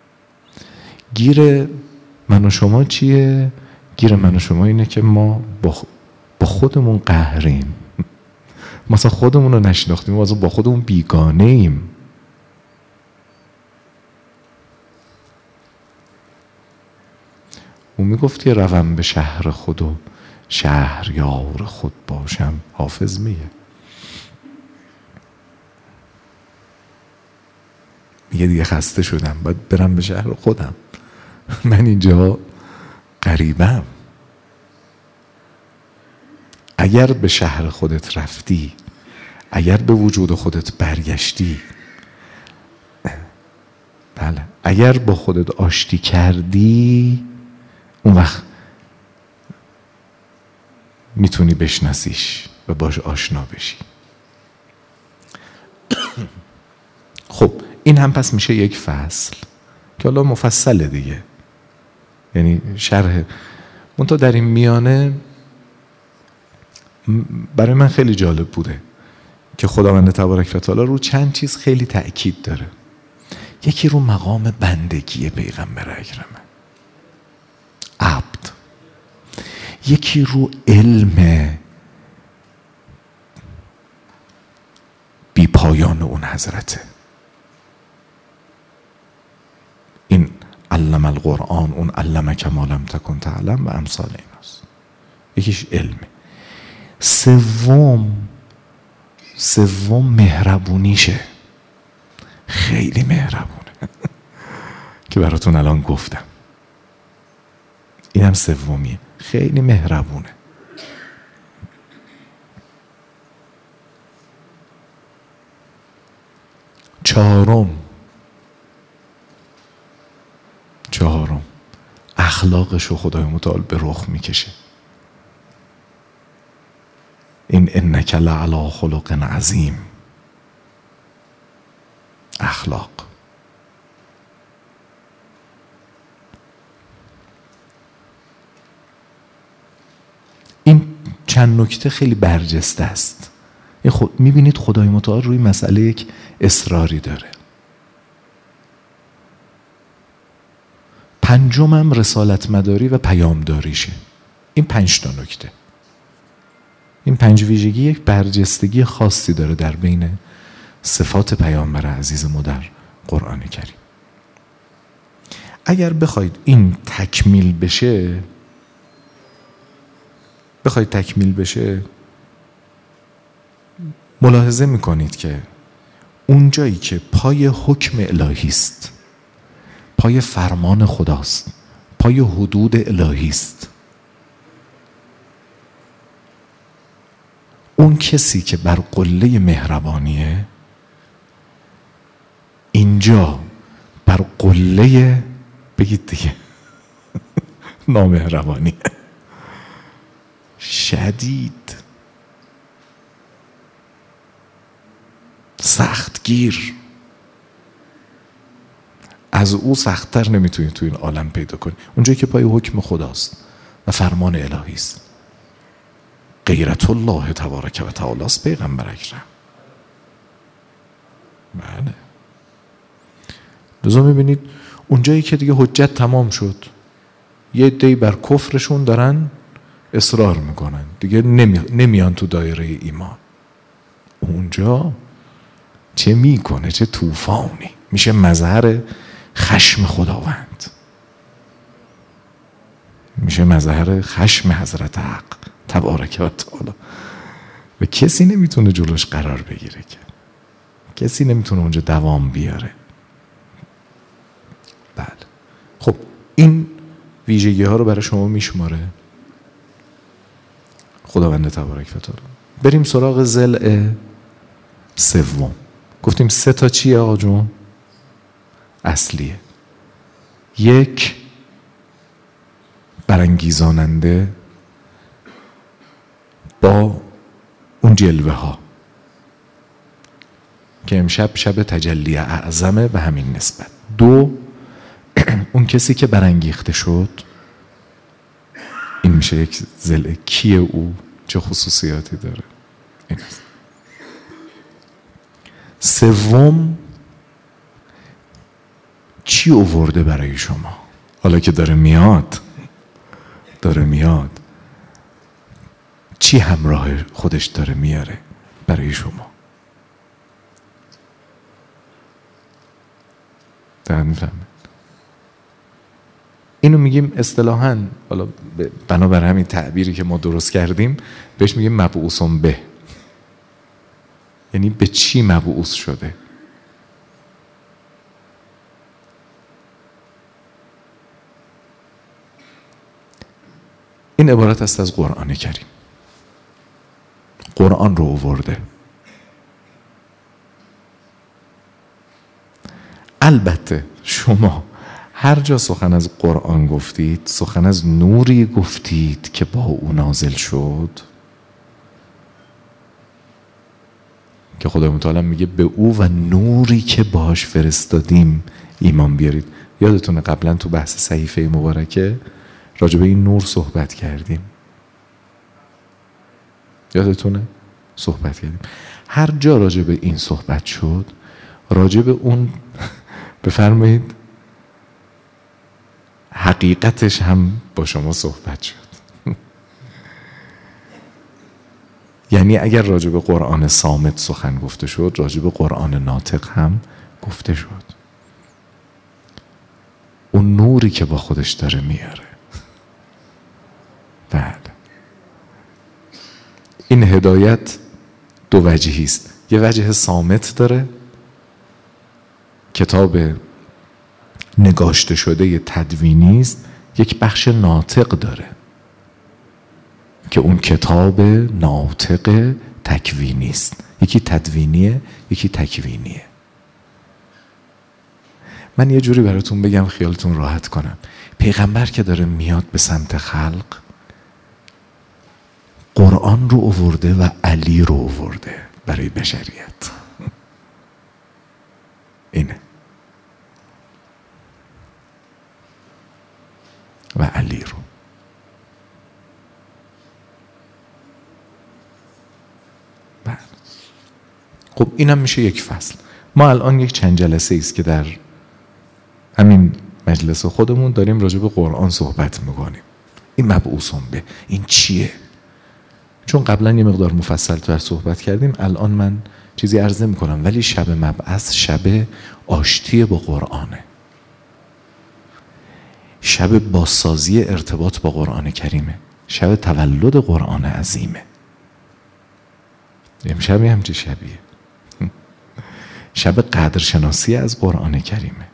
S1: گیر من و شما چیه؟ گیر من و شما اینه که ما با خودمون قهریم. ما اصلا خودمون رو نشناختیم، ما با خودمون بیگانه ایم. اون میگفت که روم به شهر خود و شهریار خود باشم. حافظ میگه دیگه خسته شدم، باید برم به شهر خودم. من اینجا غریبم. اگر به شهر خودت رفتی، اگر به وجود خودت برگشتی، بله اگر با خودت آشتی کردی اون وقت میتونی بشناسیش و باش آشنا بشی. خب این هم پس میشه یک فصل که حالا مفصله دیگه، یعنی شرح. منتها در این میانه برای من خیلی جالب بوده که خداوند تبارک و تعالی رو چند چیز خیلی تأکید داره. یکی رو مقام بندگی پیغمبر اکرمه، عبد. یکی رو علم بی پایان اون حضرته. این علم القرآن، اون علمک ما لم تکن تعلم و امثال ایناست. یکیش علمه. سوم مهربونیشه، خیلی مهربونه که براتون الان گفتم. اینم سومیه، خیلی مهربونه. چهارم اخلاقشو خدای متعال به رخ میکشه. این انک لعلی خلق عظیم. اخلاق. این چند نکته خیلی برجسته است. میبینید خدای متعال روی مسئله یک اصراری داره. پنجمم رسالت مداری و پیامداریشه. این 5 تا نکته. این 5 ویژگی یک برجستگی خاصی داره در بین صفات پیامبر عزیز ما در قرآن کریم. اگر بخواید این تکمیل بشه ملاحظه میکنید که اونجایی که پای حکم الهی است، پای فرمان خداست، پای حدود الهی است، اون کسی که بر قله مهربانیه اینجا بر قله بگید دیگه نامهربانیه شدید، سختگیر. از او سختتر نمیتونی تو این عالم پیدا کنی. اونجایی که پای حکم خداست و فرمان الهی است. غیرت الله تبارک و تعالی است پیغمبر اکرم. بله. لذا میبینید اونجایی که دیگه حجت تمام شد، یه عده‌ای بر کفرشون دارن اصرار میکنن، دیگه نمیان تو دایره ایمان. اونجا چه میکنه؟ چه طوفانی میشه مظهر خشم خداوند، میشه مظهر خشم حضرت حق تبارک و تعالی و کسی نمیتونه جلوش قرار بگیره، که کسی نمیتونه اونجا دوام بیاره. بله. خب این ویژگی ها رو برای شما میشماره خداوند تبارک و تعالی. بریم سراغ ضلع سوم. گفتیم 3 تا چیه آقا جون؟ اصلیه. 1 برانگیزاننده با اون جلوه ها که امشب شب تجلی اعظمه به همین نسبت. 2 اون کسی که برانگیخته شد، این میشه یک ضلع. کیه او؟ چه خصوصیاتی داره؟ این است. 3 چی آورده برای شما؟ حالا که داره میاد چی همراه خودش داره میاره برای شما؟ دقیق میفهمه. اینو میگیم اصطلاحاً، حالا بنابر همین تعبیری که ما درست کردیم بهش میگیم مبعوث به. یعنی به چی مبعوث شده؟ این عبارت است از قرآن کریم. قرآن رو آورده. البته شما هر جا سخن از قرآن گفتید، سخن از نوری گفتید که با او نازل شد، که خدا متعال میگه به او و نوری که باش فرستادیم ایمان بیارید. یادتونه قبلا تو بحث صحیفه مبارکه راجع به این نور صحبت کردیم، یادتونه صحبت کردیم. هر جا راجع به این صحبت شد، راجع به اون بفرمایید حقیقتش هم با شما صحبت شد. یعنی اگر راجع به قرآن صامت سخن گفته شد، راجع به قرآن ناطق هم گفته شد. اون نوری که با خودش داره میاره. بله، این هدایت دو وجهی است. یه وجه صامت داره، کتاب نگاشته شده یه تدوینی است. یک بخش ناطق داره که اون کتاب ناطق تکوینی است. یکی تدوینیه، یکی تکوینیه. من یه جوری براتون بگم خیالتون راحت کنم. پیغمبر که داره میاد به سمت خلق، قرآن رو آورده و علی رو آورده برای بشریت. اینه. و علی رو. بله. خب اینم میشه یک فصل. ما الان یک چند جلسه است که در همین مجلس خودمون داریم راجع به قرآن صحبت میکنیم. این مبعوثون به، این چیه؟ چون قبلا یه مقدار مفصل تر صحبت کردیم، الان من چیزی عرضه میکنم. ولی شب مبعث شب آشتی با قرآنه، شب بازسازی ارتباط با قرآن کریمه، شب تولد قرآن عظیمه. امشب همچی شبیه، شب قدرشناسی از قرآن کریمه.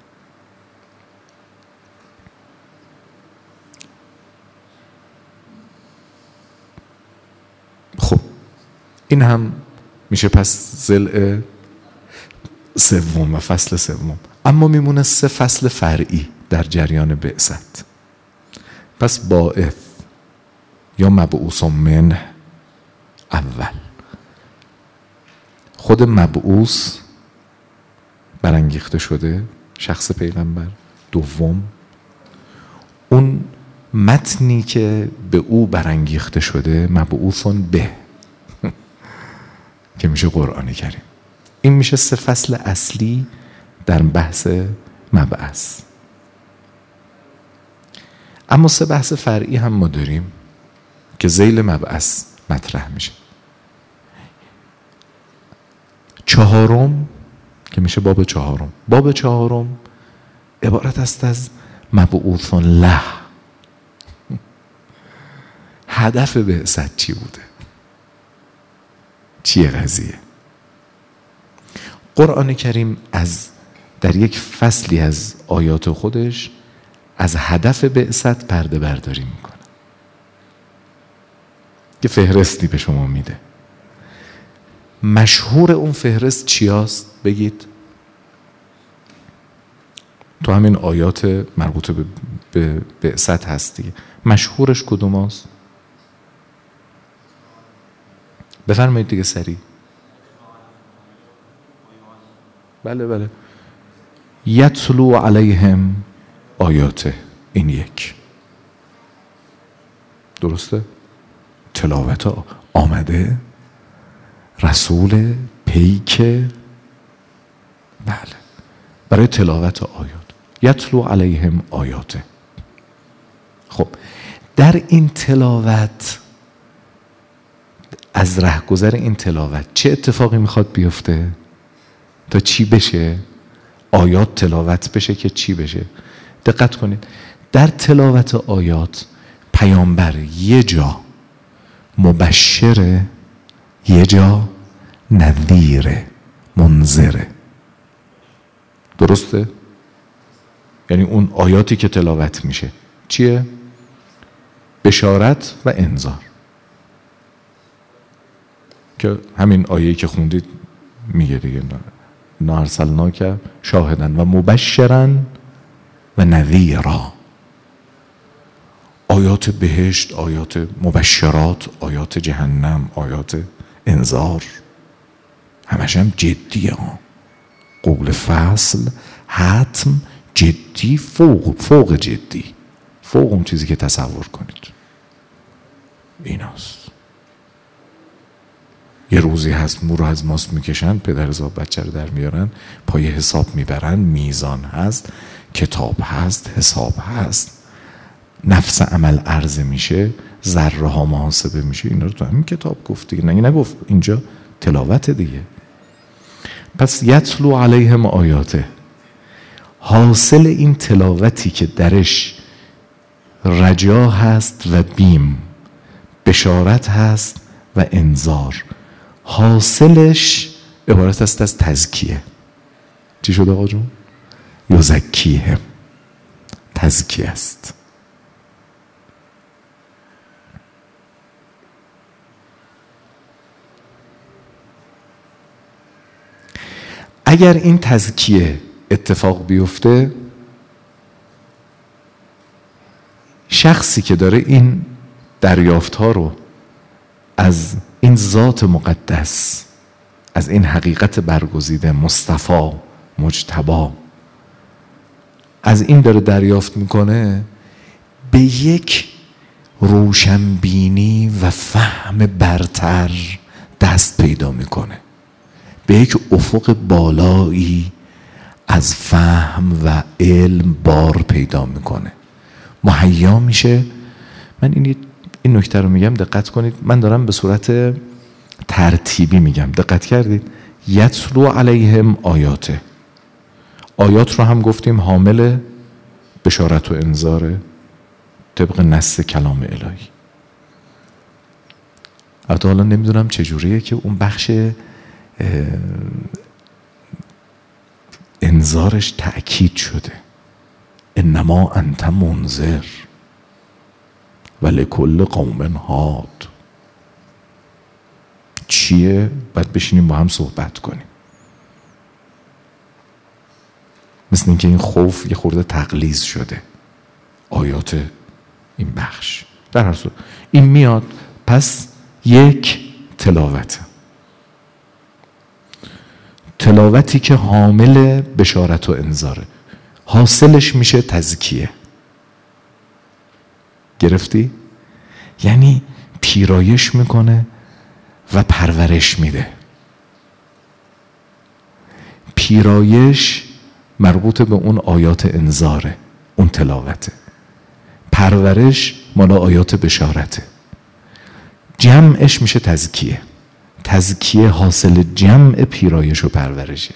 S1: خب این هم میشه پس ضلع سوم و فصل سوم. اما میمونه 3 فصل فرعی در جریان بعثت. پس باعث یا مبعوث منه اول، خود مبعوث برانگیخته شده، شخص پیغمبر. دوم اون متنی که به او برانگیخته شده، مبعوثون به که میشه قرآن کریم. این میشه 3 فصل اصلی در بحث مبعث. اما 3 بحث فرعی هم ما داریم که ذیل مبعث مطرح میشه. 4 که میشه باب 4. باب 4 عبارت است از مبعوث له. هدف بعثت چی بوده؟ چیه قضیه؟ قرآن کریم در یک فصلی از آیات خودش از هدف بعثت پرده برداری میکنه، یه فهرستی به شما میده. مشهور اون فهرست چیاست؟ بگید. تو همین آیات مربوط به بعثت هست دیگه. مشهورش کدوم هست؟ بفرمایید دیگه سریع. بله یتلو علیهم آیاته. این یک. درسته؟ تلاوت آمده، رسول پیک، بله، برای تلاوت آیات. یتلو علیهم آیاته. خب در این تلاوت، از رهگذر این تلاوت چه اتفاقی میخواد بیفته تا چی بشه؟ آیات تلاوت بشه که چی بشه؟ دقت کنید، در تلاوت آیات پیامبر یه جا مبشره، یه جا نذیره، منذره. درسته؟ یعنی اون آیاتی که تلاوت میشه چیه؟ بشارت و انذار، که همین آیه‌ای که خوندید میگه دیگه، نارسلناک شاهدن و مبشرن و نذیرا. آیات بهشت، آیات مبشرات، آیات جهنم، آیات انذار، همش هم جدیه ها. قول فصل، حتم، جدی، فوق جدی، فوق اون چیزی که تصور کنید. ایناست. یه روزی هست مو رو از ماست میکشن، پدر زاد بچه رو در میارن، پای حساب میبرن، میزان هست، کتاب هست، حساب هست، نفس عمل عرضه میشه، ذره ها محاسبه میشه. اینا رو تو همین کتاب گفت دیگه، نگفت اینجا تلاوت دیگه. پس یتلو علیهم آیاته، حاصل این تلاوتی که درش رجا هست و بیم، بشارت هست و انذار، حاصلش عبارت است از تزکیه. چی شد آقا جون؟ یزکیهم، تزکیه است. اگر این تزکیه اتفاق بیفته، شخصی که داره این دریافت ها رو از این ذات مقدس، از این حقیقت برگزیده، مصطفی، مجتبی، از این داره دریافت میکنه، به یک روشنبینی و فهم برتر دست پیدا میکنه، به یک افق بالایی از فهم و علم بار پیدا میکنه، مهیا میشه. من این نکته رو میگم، دقت کنید، من دارم به صورت ترتیبی میگم، دقت کردید؟ یتلو علیهم آیاته، آیات رو هم گفتیم حامل بشارت و انذاره طبق نص کلام الهی. البته حالا نمیدونم چجوریه که اون بخش انذارش تأکید شده، انما انت منذر و لکل قوم هاد. چیه؟ باید بشینیم با هم صحبت کنیم. مثل اینکه این خوف یه خورده تقلیظ شده آیات این بخش. در هر صورت این میاد، پس یک تلاوتی که حامل بشارت و انذاره، حاصلش میشه تزکیه. گرفتی؟ یعنی پیرایش میکنه و پرورش میده. پیرایش مربوط به اون آیات انذاره، اون تلاوته. پرورش مال آیات بشارته. جمعش میشه تزکیه. تزکیه حاصل جمع پیرایش و پرورشه.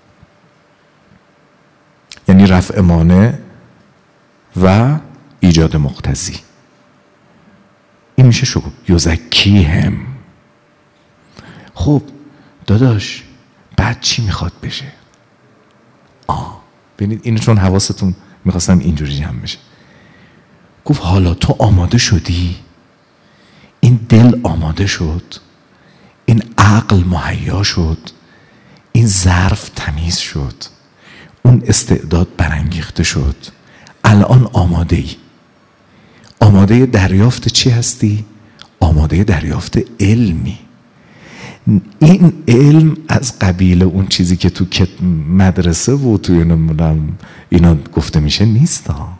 S1: یعنی رفع مانع و ایجاد مقتضی. این میشه شکر. یزکیهم. خب داداش بعد چی میخواد بشه؟ ببینید اینو چون حواستون میخواستم اینجوری جمع بشه. گفت حالا تو آماده شدی؟ این دل آماده شد؟ این عقل مهیا شد؟ این ظرف تمیز شد؟ اون استعداد برانگیخته شد؟ الان آماده ای؟ آماده دریافت چی هستی؟ آماده دریافت علمی. این علم از قبیل اون چیزی که تو مدرسه و توی نمونم اینا گفته میشه نیست ها.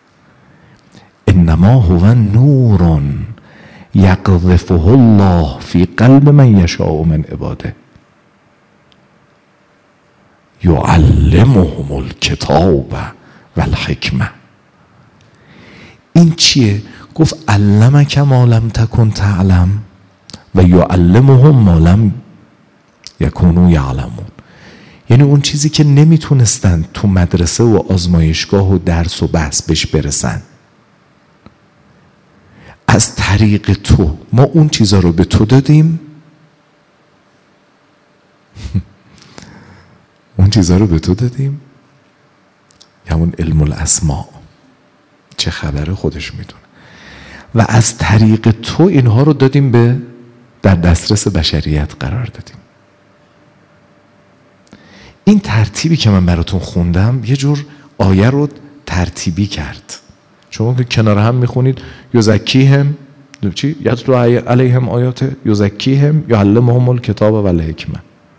S1: انما هو نور یقذفه الله فی قلب من یشاء من عباده یعلمهم الکتاب والحکمه. این چیه؟ گفت علمک ما لم تکن تعلم و یعلمهم ما لم یکونوا یعلمون. یعنی اون چیزی که نمیتونستن تو مدرسه و آزمایشگاه و درس و بحث بهش برسن، از طریق تو ما اون چیزا رو به تو دادیم. اون چیزا رو به تو دادیم، همون علم الاسماء، چه خبره خودش میدونه، و از طریق تو اینها رو دادیم به در دسترس بشریت قرار دادیم. این ترتیبی که من براتون خوندم یه جور آیه رو ترتیبی کرد. شما که کنار هم میخونید یزکیهم چی؟ یتلو علیهم آیات یزکیهم یعلمهم الکتاب و الحکمه.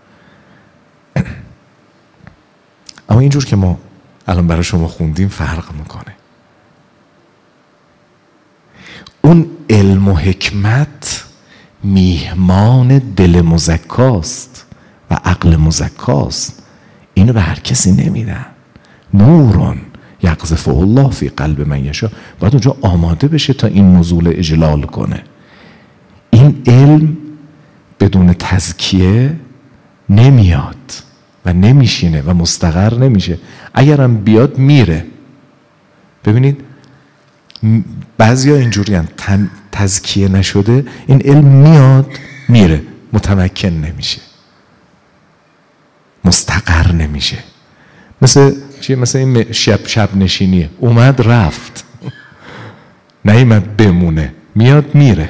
S1: اما اینجور که ما الان برای شما خوندیم فرق میکنه. اون علم و حکمت میهمان دل مزکاست و عقل مزکاست. اینو به هر کسی نمیدن. نورون یقذف الله فی قلب من یشاء. باید اونجا آماده بشه تا این نزول اجلال کنه. این علم بدون تزکیه نمیاد و نمیشینه و مستقر نمیشه. اگرم بیاد میره. ببینید بعضیا اینجوری تزکیه نشده این علم میاد میره، متمکن نمیشه، مستقر نمیشه. مثل این شب نشینیه، اومد رفت نیامد بمونه، میاد میره.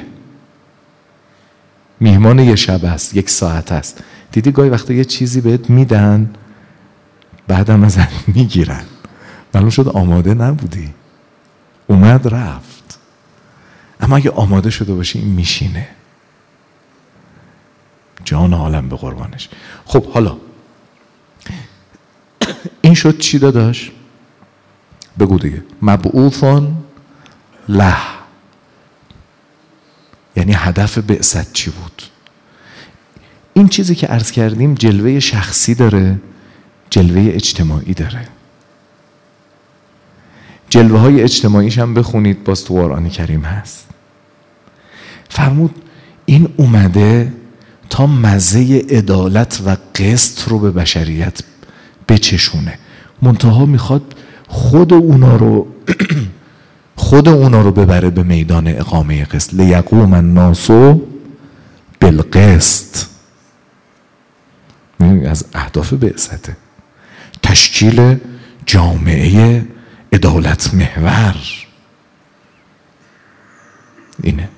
S1: میهمان یه شب است، یک ساعت است. دیدی گاهی وقتا یه چیزی بهت میدن بعدم ازت میگیرن، معلوم شد آماده نبودی، اومد رفت. اما اگه آماده شده باشی این میشینه. جان عالم به قربانش. خب حالا این شد چی داداش؟ بگو دیگه. مبعوثون له، یعنی هدف بعثت چی بود؟ این چیزی که عرض کردیم جلوه شخصی داره، جلوه اجتماعی داره. جلوه های اجتماعیش هم بخونید باز تو قرآن کریم هست. فرمود این اومده تا مزه عدالت و قسط رو به بشریت بچشونه. منتها میخواد خود اونا رو ببره به میدان اقامه قسط. لیقوم الناس بالقسط. از اهداف بعثته تشکیل جامعه عدالت محور. اینه.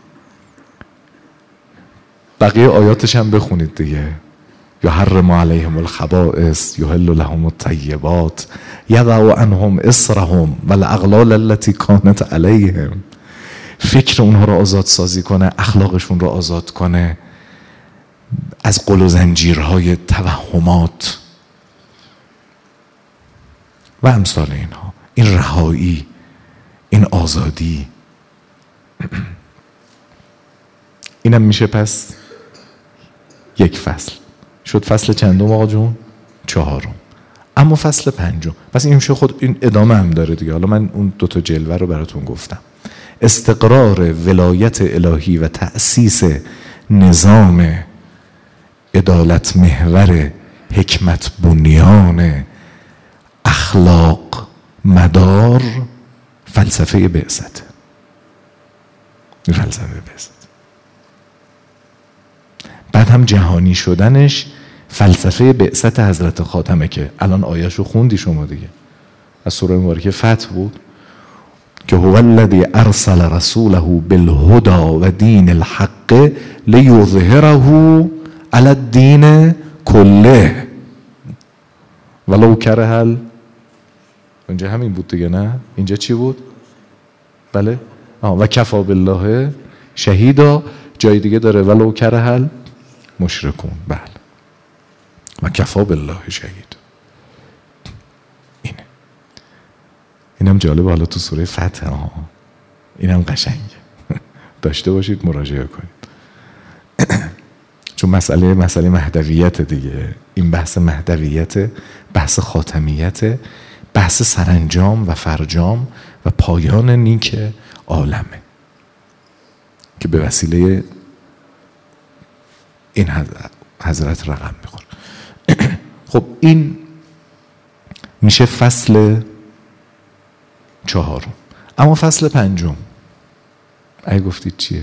S1: بقیه آیاتش هم بخونید دیگه. یحرم علیهم الخبائث یحل لهم الطیبات یضع عنهم اصرهم والاغلال التي كانت علیهم. فکر اونها رو آزاد سازی کنه، اخلاقشون رو آزاد کنه از قل و زنجیرهای توهمات و امثال اینها. این رهایی، این آزادی. اینم میشه پس یک فصل. شد فصل چندم آقا جون؟ 4. اما فصل 5. پس این میشه خود این ادامه هم داره دیگه. حالا من اون 2 جلوه رو براتون گفتم. استقرار ولایت الهی و تأسیس نظام عدالت محور، حکمت بنیان، اخلاق مدار، فلسفه بعثت. فلسفه بعثت. بعد هم جهانی شدنش فلسفه بعثت حضرت خاتمه که الان آیه‌شو خوندی شما دیگه. از سوره مبارکه فتح بود که هو الذی ارسل رسوله بالهدى و دین الحق لیظهره علی الدین کله ولو کره. اونجا همین بود دیگه، نه؟ اینجا چی بود؟ بله؟ و کفا بالله شهیدا. جای دیگه داره ولو کره مشرکون. بله. و کفا بالله شهید. اینه. اینم جالبه. حالا تو سوره فتح اینم قشنگه. داشته باشید، مراجعه کنید. چون مسئله مهدویت دیگه. این بحث مهدویت، بحث خاتمیت، بحث سرانجام و فرجام و پایان نیک عالمه که به وسیله این حضرت رقم میخوره. خب این میشه فصل 4. اما فصل 5 اگه گفتید چیه؟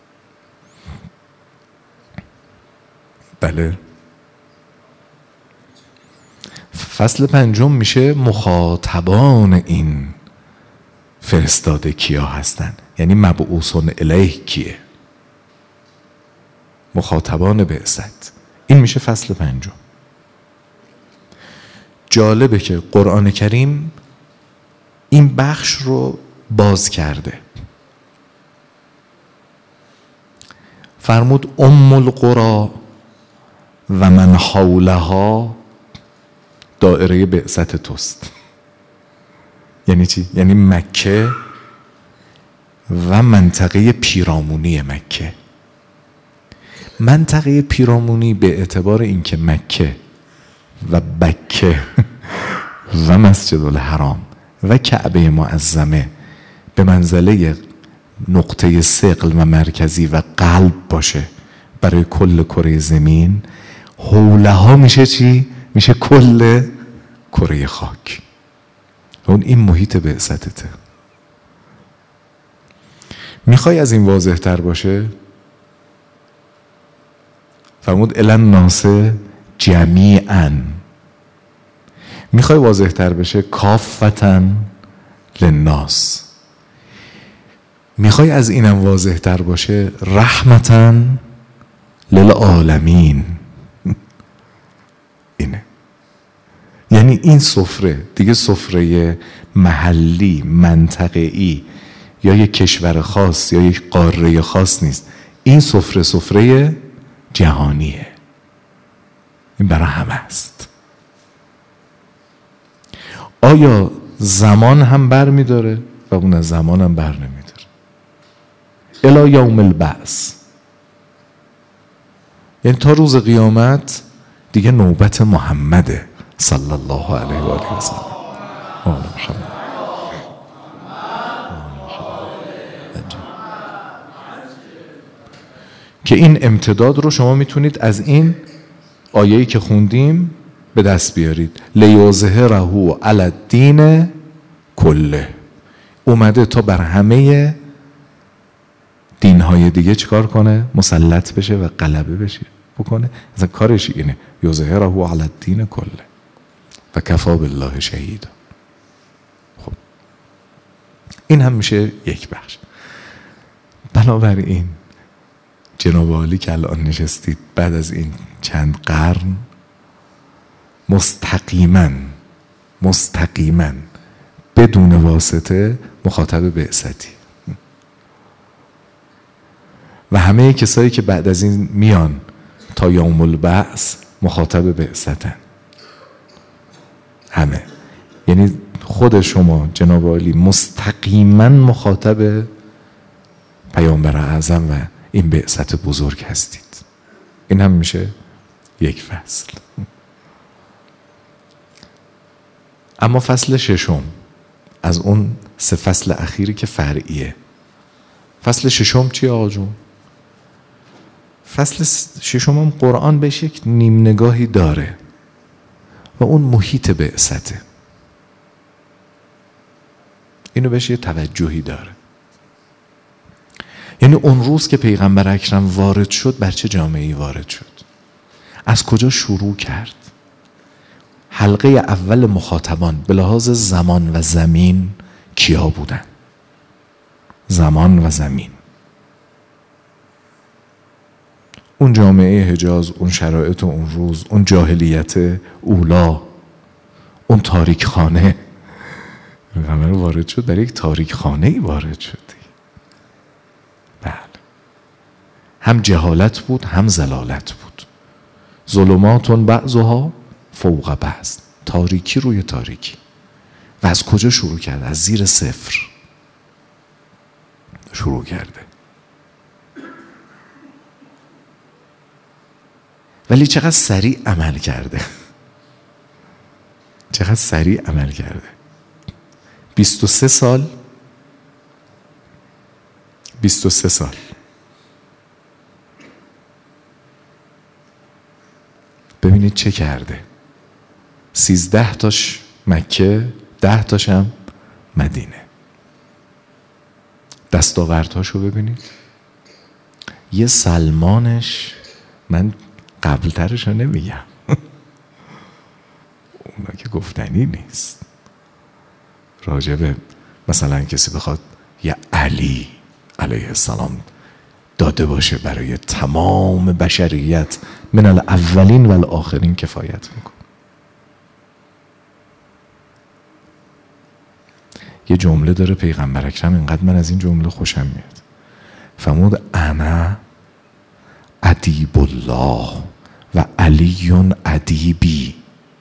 S1: بله، فصل 5 میشه مخاطبان این فرستاده کیا هستن، یعنی مبعوثون الیه کیه، مخاطبان بعثت. این میشه فصل 5. جالبه که قرآن کریم این بخش رو باز کرده. فرمود ام القری و من حولها دائره بعثت توست. یعنی چی؟ یعنی مکه و منطقه پیرامونی مکه. منطقه پیرامونی به اعتبار اینکه مکه و بکه و مسجد الحرام و کعبه معظمه به منزله نقطه ثقل و مرکزی و قلب باشه برای کل کره زمین، حوله ها میشه چی؟ میشه کل کره خاک. اون این محیط بعثتته. میخوای از این واضح تر باشه؟ فرمود الی الناس جمیعا. میخوای واضح تر بشه؟ کافتا للناس. میخوای از اینم واضح تر باشه؟ رحمتا للعالمین. اینه. یعنی این سفره دیگه سفره محلی، منطقه‌ای یا یک کشور خاص یا یک قاره خاص نیست. این سفره جهانیه. این برای همه است. آیا زمان هم بر می داره؟ و اون از زمان هم بر نمی داره. الی یوم البعث. یعنی تا روز قیامت دیگه نوبت محمده صلی الله علیه و آله و سلم. آل محمد. که این امتداد رو شما میتونید از این آیه‌ای که خوندیم به دست بیارید. لیظهره علی الدین کله. اومده تا بر همه دینهای دیگه چیکار کنه؟ مسلط بشه و غلبه بشه بکنه. اصلا کارش اینه. یظهره علی الدین کله و کفی بالله شهیدا. خب این هم میشه یک بخش. بنابراین جناب عالی که الان نشستید بعد از این چند قرن مستقیما بدون واسطه مخاطب بعثتی و همه کسایی که بعد از این میان تا یوم البعث مخاطب بعثتن. همه. یعنی خود شما جناب عالی مستقیما مخاطب پیامبر اعظم و این بعثت بزرگ هستید. این هم میشه یک فصل. اما فصل ششم از اون 3 فصل اخیری که فرعیه. فصل ششم چیه آقا جون؟ فصل ششم هم قرآن بهش یک نیم نگاهی داره و اون محیط بعثته. اینو بهش یه توجهی داره. یعنی اون روز که پیغمبر اکرم وارد شد بر چه جامعه‌ای وارد شد؟ از کجا شروع کرد؟ حلقه اول مخاطبان به لحاظ زمان و زمین کیا بودن؟ زمان و زمین. اون جامعه حجاز، اون شرایط اون روز، اون جاهلیت اولا، اون تاریک خانه. پیغمبر وارد شد در یک تاریک خانه‌ای وارد شد. بله. هم جهالت بود هم ضلالت بود. ظلمات بعضها فوق بعض. تاریکی روی تاریکی. و از کجا شروع کرد؟ از زیر صفر شروع کرده. ولی چقدر سریع عمل کرده. چقدر سریع عمل کرده. 23 سال ببینید چه کرده. 13 تاش مکه، 10 تاش هم مدینه. دستاوردهاشو ببینید. یه سلمانش من قبلترش رو نمیگم. اونا که گفتنی نیست. راجبه مثلا کسی بخواد یه علی علیه السلام داده باشه برای تمام بشریت من الاولین و الاخرین کفایت میکنه. یه جمله داره پیغمبر اکرم، اینقدر من از این جمله خوشم میاد، فرمود انا ادیب الله و علی ادیبی.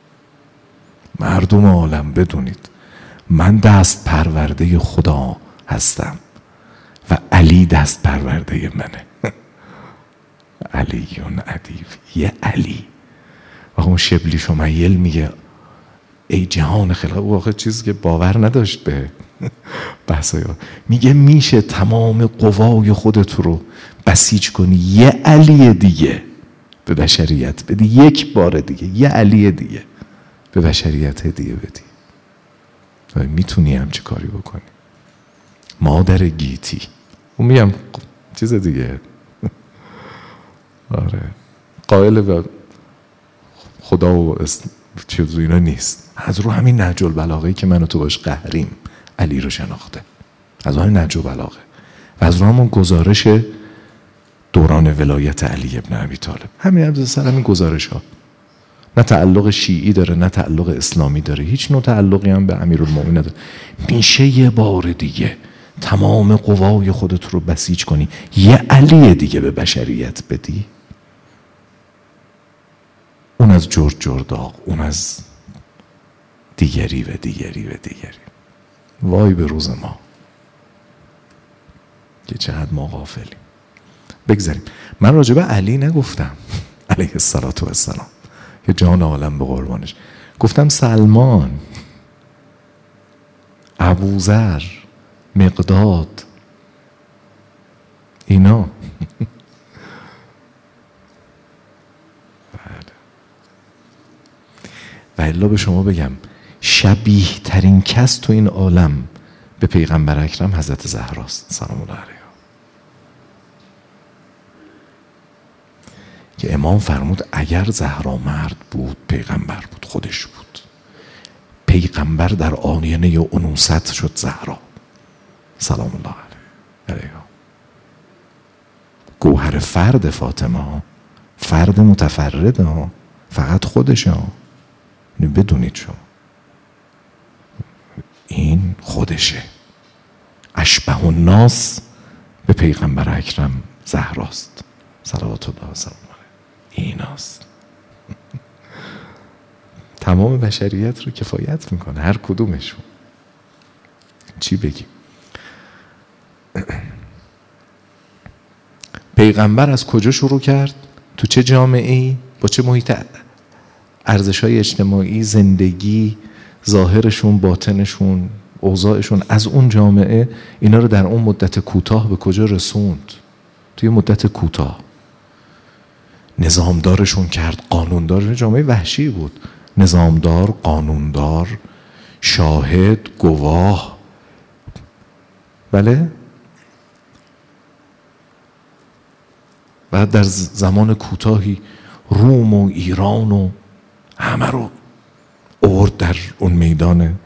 S1: مردم عالم بدونید من دست پرورده خدا هستم و علی دست پرورده منه. علی ادیب، یه علی. و اون شبلی شمیل میگه ای جهان خلق، او واقع چیزی که باور نداشت به بحثای میگه میشه تمام قوای خودت رو بسیج کنی یه علی دیگه به بشریت بدی، یک بار دیگه یه علی دیگه به بشریت هدیه بدی. میتونی همچه کاری بکنی؟ مادر گیتی. اون میگم چیز دیگه. آره قائل به خدا و چیز اینا نیست. از رو همین نهج البلاغه‌ای که من و تو باش قهریم علی رو شناخته، از همین نهج البلاغه و از رو همون گزارش دوران ولایت علی ابن ابی طالب. همین گزارش ها نه تعلق شیعی داره نه تعلق اسلامی داره، هیچ نوع تعلقی هم به امیرالمومنین نداره. میشه یه بار دیگه تمام قوای خودت رو بسیج کنی یه علی دیگه به بشریت بدی؟ اون از جرد جرداق، اون از دیگری و دیگری و دیگری. وای به روز ما که چقدر ما غافلیم. بگذاریم. من راجع به علی نگفتم علیه السلام که جان عالم به قربانش، گفتم سلمان، ابوذر، مقداد، اینا. و الا به شما بگم شبیه ترین کس تو این عالم به پیغمبر اکرم حضرت زهراست سلام الله علیها، که امام فرمود اگر زهرا مرد بود پیغمبر بود، خودش بود. پیغمبر در آینه انوثت شد زهرا سلام الله علیها. گوهر فرد فاطمه، فرد متفرد ها، فقط خودش ها. بدونید شما این خودشه. اشبه الناس به پیغمبر اکرم زهراست صلوات الله و سلام علیه. ایناست. تمام بشریت رو کفایت میکنه، هر کدومشون. چی بگیم؟ پیغمبر از کجا شروع کرد؟ تو چه جامعه‌ای؟ با چه محیط ارزش‌های اجتماعی، زندگی، ظاهرشون، باطنشون، اوضاعشون، از اون جامعه اینا رو در اون مدت کوتاه به کجا رسوند؟ توی مدت کوتاه نظامدارشون کرد، قانوندار. جامعه وحشی بود. نظامدار، قانوندار، شاهد، گواه. بله؟ بعد در زمان کوتاهی روم و ایران و همه رو آورد در اون میدان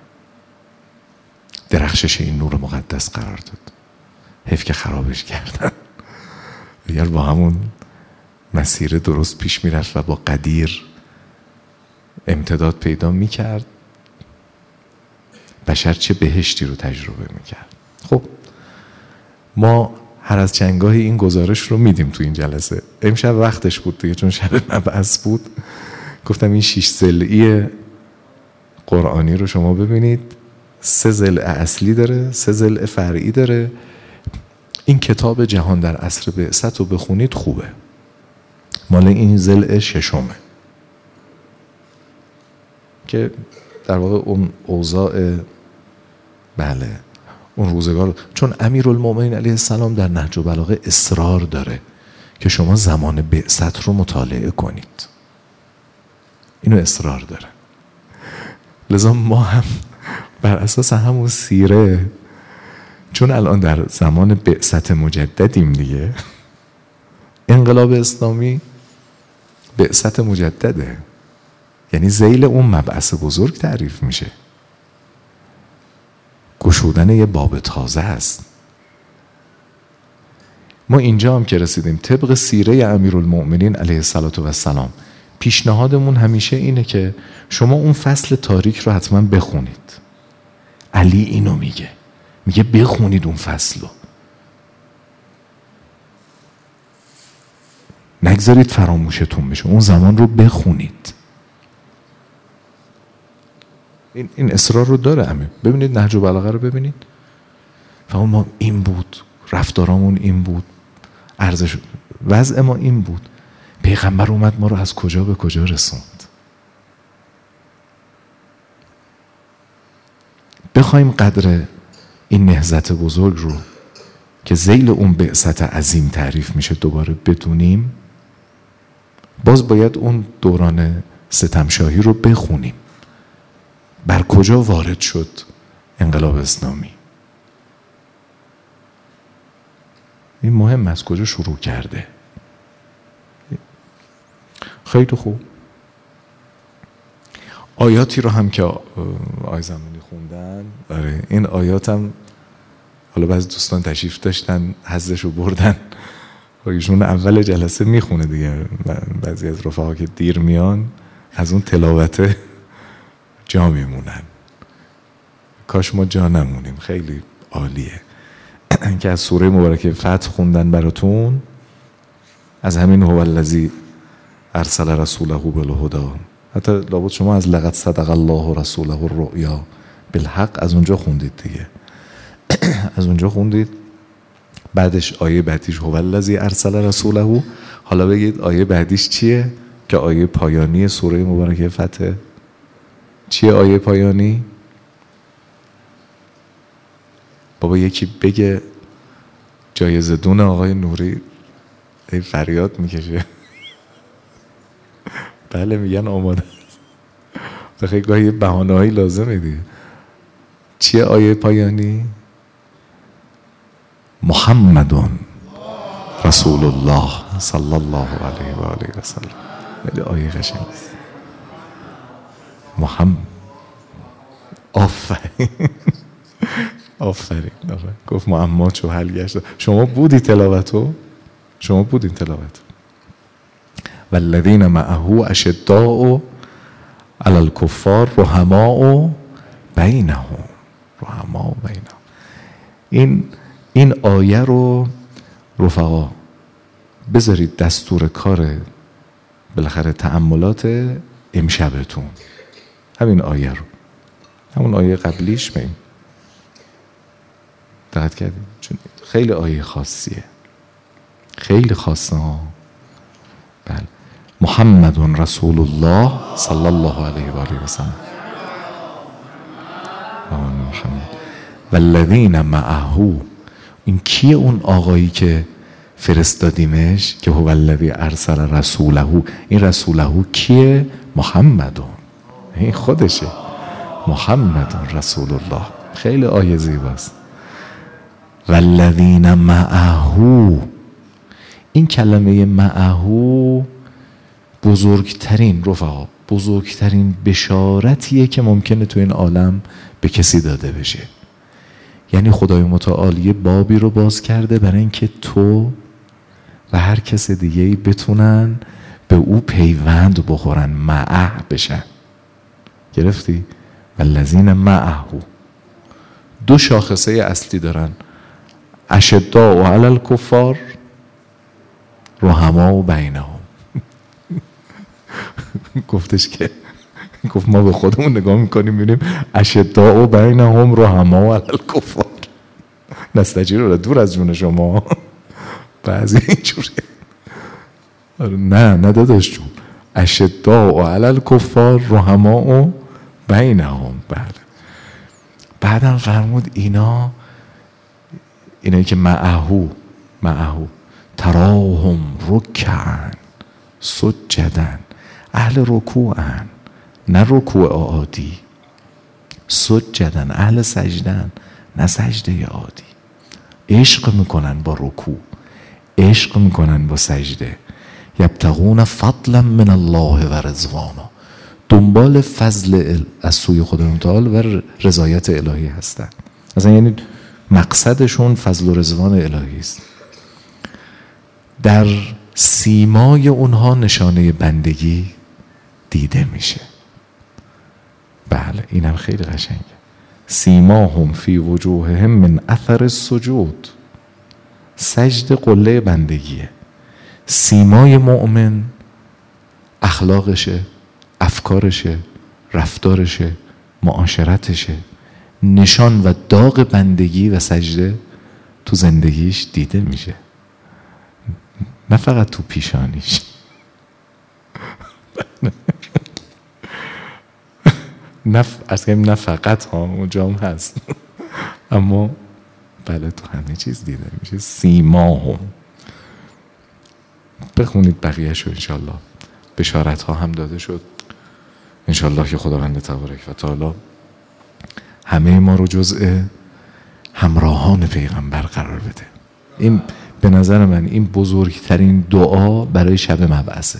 S1: درخشش این نور مقدس قرار داد. حیف که خرابش کردن. اگر با همون مسیر درست پیش میرفت و با قدیر امتداد پیدا میکرد، بشر چه بهشتی رو تجربه میکرد. خب ما هر از چندگاهی این گزارش رو میدیم تو این جلسه. امشب وقتش بود دیگه، چون شب مبعث بود. گفتم این 6 ضلعی قرآنی رو شما ببینید. 3 ضلع اصلی داره، 3 ضلع فرعی داره. این کتاب جهان در عصر بعثت رو بخونید خوبه. مال این ضلع 6 که در واقع اون اوضاع، بله اون روزگار، چون امیرالمومنین علیه السلام در نهج البلاغه اصرار داره که شما زمان بعثت رو مطالعه کنید. اینو اصرار داره. لذا ما هم بر اساس همون سیره، چون الان در زمان بعثت مجددیم دیگه، انقلاب اسلامی بعثت مجدده، یعنی ذیل اون مبعث بزرگ تعریف میشه. گشودن یه باب تازه است. ما اینجا هم که رسیدیم طبق سیره امیرالمومنین علیه السلام، پیشنهادمون همیشه اینه که شما اون فصل تاریک رو حتما بخونید. علی اینو میگه بخونید اون فصلو، نگذارید فراموشتون بشه، اون زمان رو بخونید. این اصرار رو داره امین. ببینید نهج البلاغه رو ببینید، فهم ما این بود، رفتارامون این بود، ارزش وضع ما این بود. پیغمبر اومد ما رو از کجا به کجا رسوند. بخوایم قدر این نهضت بزرگ رو که ذیل اون بعثت عظیم تعریف میشه دوباره بدونیم، باز باید اون دوران ستمشاهی رو بخونیم. بر کجا وارد شد انقلاب اسلامی؟ این مهم از کجا شروع کرده. خیلی خوب. آیاتی رو هم که آقای زمانی خوندن، آره این آیات هم حالا بعضی دوستان تشریف داشتن حظش رو بردن، ایشون اول جلسه میخونه دیگه، بعضی از رفقا که دیر میان از اون تلاوت جا میمونن. کاش ما جا نمونیم، خیلی عالیه که از سوره مبارکه فتح خوندن براتون، از همین هو الذی ارسل رسوله بالهدی، حتی لابد شما از لقد صدق الله رسوله الرؤیا بالحق از اونجا خوندید دیگه از اونجا خوندید. بعدش آیه بعدیش هو الذی ارسل رسوله. حالا بگید آیه بعدیش چیه که آیه پایانی سوره مبارکه فتح چیه؟ آیه پایانی بابا یکی بگه، جایزه دون آقای نوری فریاد میکشه. بله میگن آماده. بخیلی گاهی بهانه هایی لازمه دیگه. چیه آیه پایانی؟ محمدون رسول الله صلی الله علیه و آله و سلم. خیلی آیه قشنگ است. محمد. آفرین آفرین. گفت معما چو حل گشت. شما بودی تلاوتو؟ شما بودین تلاوتو. والذین معه اشداء علی الکفار رحماء بینهم. این آیه رو رفقا بذارید دستور کار بالاخره تأملات امشبتون، همین آیه رو، همون آیه قبلیش ببین. دقت کردید؟ چون خیلی آیه خاصیه، خیلی خاصه ها. بله. محمد رسول الله صلی الله علیه و آله و سلم. محمد والذین معه. این کیه اون آقایی که فرستادیمش که هو الذی ارسل رسوله؟ این رسوله کیه؟ محمدون. این خودشه، محمد رسول الله. خیلی آیه زیباست. والذین معه. این کلمه معه بزرگترین رفقا، بزرگترین بشارتیه که ممکنه تو این عالم به کسی داده بشه. یعنی خدای متعال یه بابی رو باز کرده برای اینکه تو و هر کس دیگه‌ای بتونن به او پیوند بخورن، معه بشن. گرفتی؟ والذین معه دو شاخصه اصلی دارن، اشداء علی الکفار رحماء بینهم. گفتش که گفت ما به خودمون نگاه میکنیم میبینیم اشداء بینهم رحماء علی الکفار. نستجیر رو دور از جون شما بعضی اینجوری. نه داداش جون، اشداء علی الکفار رحماء بینهم. بله. بعدم فرمود اینایی که معهو تراهم رکعن سجدن. اهل رکوعن، نه رکوع عادی. سجدن، اهل سجدن، نه سجده عادی. عشق میکنن با رکوع، عشق میکنن با سجده. یبتغون فضلا من الله و رضوانا. دنبال فضل از سوی خدای متعال و رضایت الهی هستن. اصلا یعنی مقصدشون فضل و رضوان الهی است. در سیمای اونها نشانه بندگی دیده میشه. بله اینم خیلی قشنگه. سیماهم فی وجوههم من اثر السجود. سجده قله بندگیه. سیمای مؤمن اخلاقشه، افکارشه، رفتارشه، معاشرتشه، نشان و داغ بندگی و سجده تو زندگیش دیده میشه، نه فقط تو پیشانیش. نه فقط ها، اونجا هم هست اما بله تو همه چیز دیده میشه. سیماهم. بخونید بقیه شو انشالله. بشارت ها هم داده شد انشالله که خداوند تبارک و تعالی همه ما رو جزء همراهان پیغمبر قرار بده. این به نظر من این بزرگترین دعا برای شب مبعثه.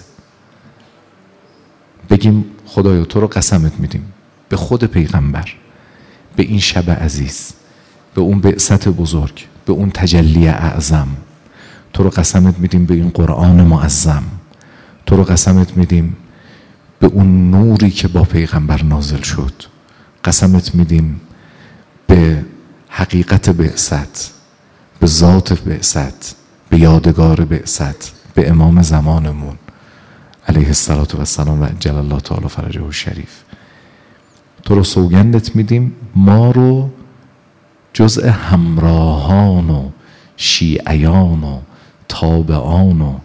S1: بگیم خدایا تو رو قسمت میدیم به خود پیغمبر، به این شب عزیز، به اون بعثت بزرگ، به اون تجلی اعظم. تو رو قسمت میدیم به این قرآن معظم. تو رو قسمت میدیم به اون نوری که با پیغمبر نازل شد. قسمت میدیم به حقیقت بعثت، به ذات بعثت، به یادگار بعثت، به امام زمانمون علیه السلام و عجل الله تعالی فرجه الشریف. تو رو سوگندت میدیم ما رو جزء همراهان و شیعیان و تابعان و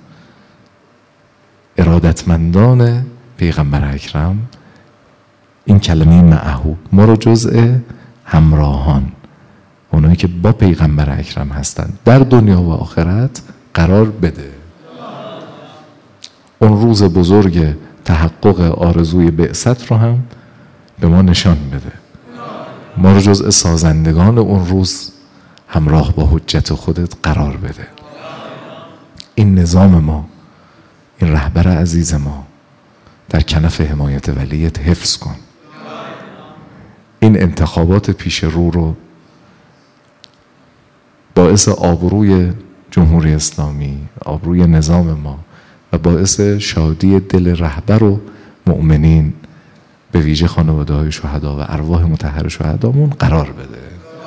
S1: ارادتمندان پیغمبر اکرم، این کلمه معهو، ما رو جزء همراهان، اونایی که با پیغمبر اکرم هستند در دنیا و آخرت قرار بده. اون روز بزرگ تحقق آرزوی بعثت رو هم به ما نشان بده. ما رو جزء سازندگان اون روز همراه با حجت خودت قرار بده. این نظام ما، این رهبر عزیز ما در کنف حمایت ولیت حفظ کن. این انتخابات پیش رو باعث آبروی جمهوری اسلامی، آبروی نظام ما و باعث شادی دل رهبر و مؤمنین به ویژه خانواده‌های شهدا و ارواح مطهر شهدامون قرار بده.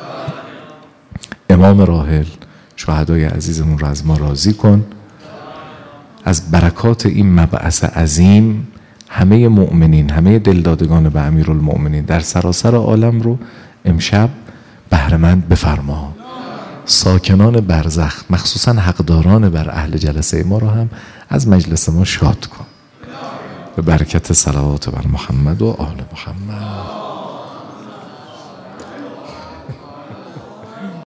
S1: امام راحل، شهدای عزیزمون رو از ما راضی کن. از برکات این مبعث عظیم همه مؤمنین، همه دلدادگان به امیرالمؤمنین در سراسر عالم رو امشب بهره‌مند بفرما. ساکنان برزخ، مخصوصا حقداران بر اهل جلسه ما رو هم از مجلس ما شاد کن. به برکت صلوات بر محمد و آل محمد.